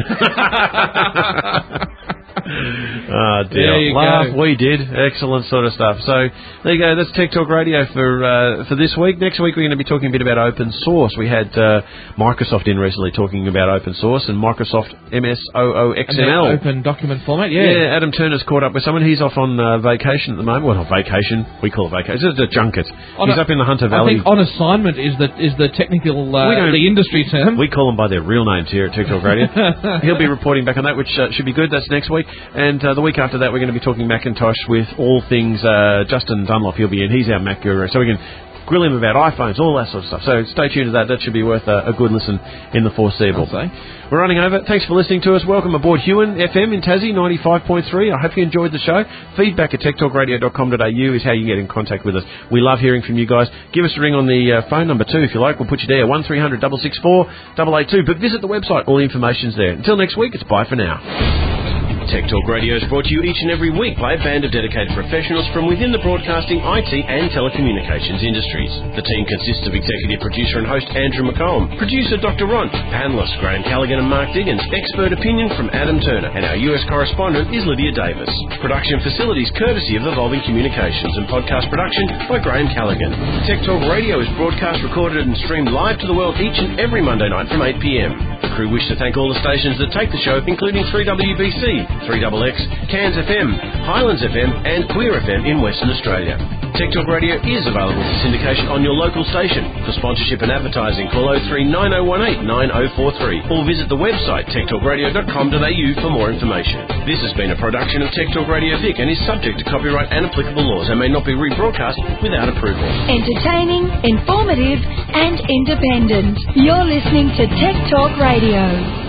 Oh dear, laugh, we did. Excellent sort of stuff. So there you go, that's Tech Talk Radio for this week. Next week we're going to be talking a bit about open source. We had Microsoft in recently talking about open source and Microsoft MSOOXML. Open document format, Yeah, Adam Turner's caught up with someone. He's off on vacation at the moment. Well, not vacation, we call it vacation. It's a junket. He's up in the Hunter Valley. I think on assignment is the technical, the industry term. We call them by their real names here at Tech Talk Radio. He'll be reporting back on that, which should be good. That's next week. And the week after that, we're going to be talking Macintosh with all things Justin Dunlop. He'll be in. He's our Mac guru. So we can grill him about iPhones, all that sort of stuff. So stay tuned to that. That should be worth a good listen in the foreseeable. We're running over. Thanks for listening to us. Welcome aboard Huon FM in Tassie, 95.3. I hope you enjoyed the show. Feedback at techtalkradio.com.au is how you get in contact with us. We love hearing from you guys. Give us a ring on the phone number too, if you like. We'll put you there, 1300 664 882. But visit the website. All the information's there. Until next week, it's bye for now. Tech Talk Radio is brought to you each and every week by a band of dedicated professionals from within the broadcasting, IT and telecommunications industries. The team consists of executive producer and host Andrew McComb, producer Dr. Ron, panellists Graham Callaghan and Mark Diggins, expert opinion from Adam Turner, and our US correspondent is Lydia Davis. Production facilities courtesy of Evolving Communications and podcast production by Graham Callaghan. Tech Talk Radio is broadcast, recorded and streamed live to the world each and every Monday night from 8 p.m. The crew wish to thank all the stations that take the show, including 3WBC, 3XX, Cairns FM, Highlands FM and Queer FM in Western Australia. Tech Talk Radio is available for syndication on your local station. For sponsorship and advertising, call 03 9018 9043 or visit the website techtalkradio.com.au for more information. This has been a production of Tech Talk Radio Vic and is subject to copyright and applicable laws and may not be rebroadcast without approval. Entertaining, informative and independent. You're listening to Tech Talk Radio.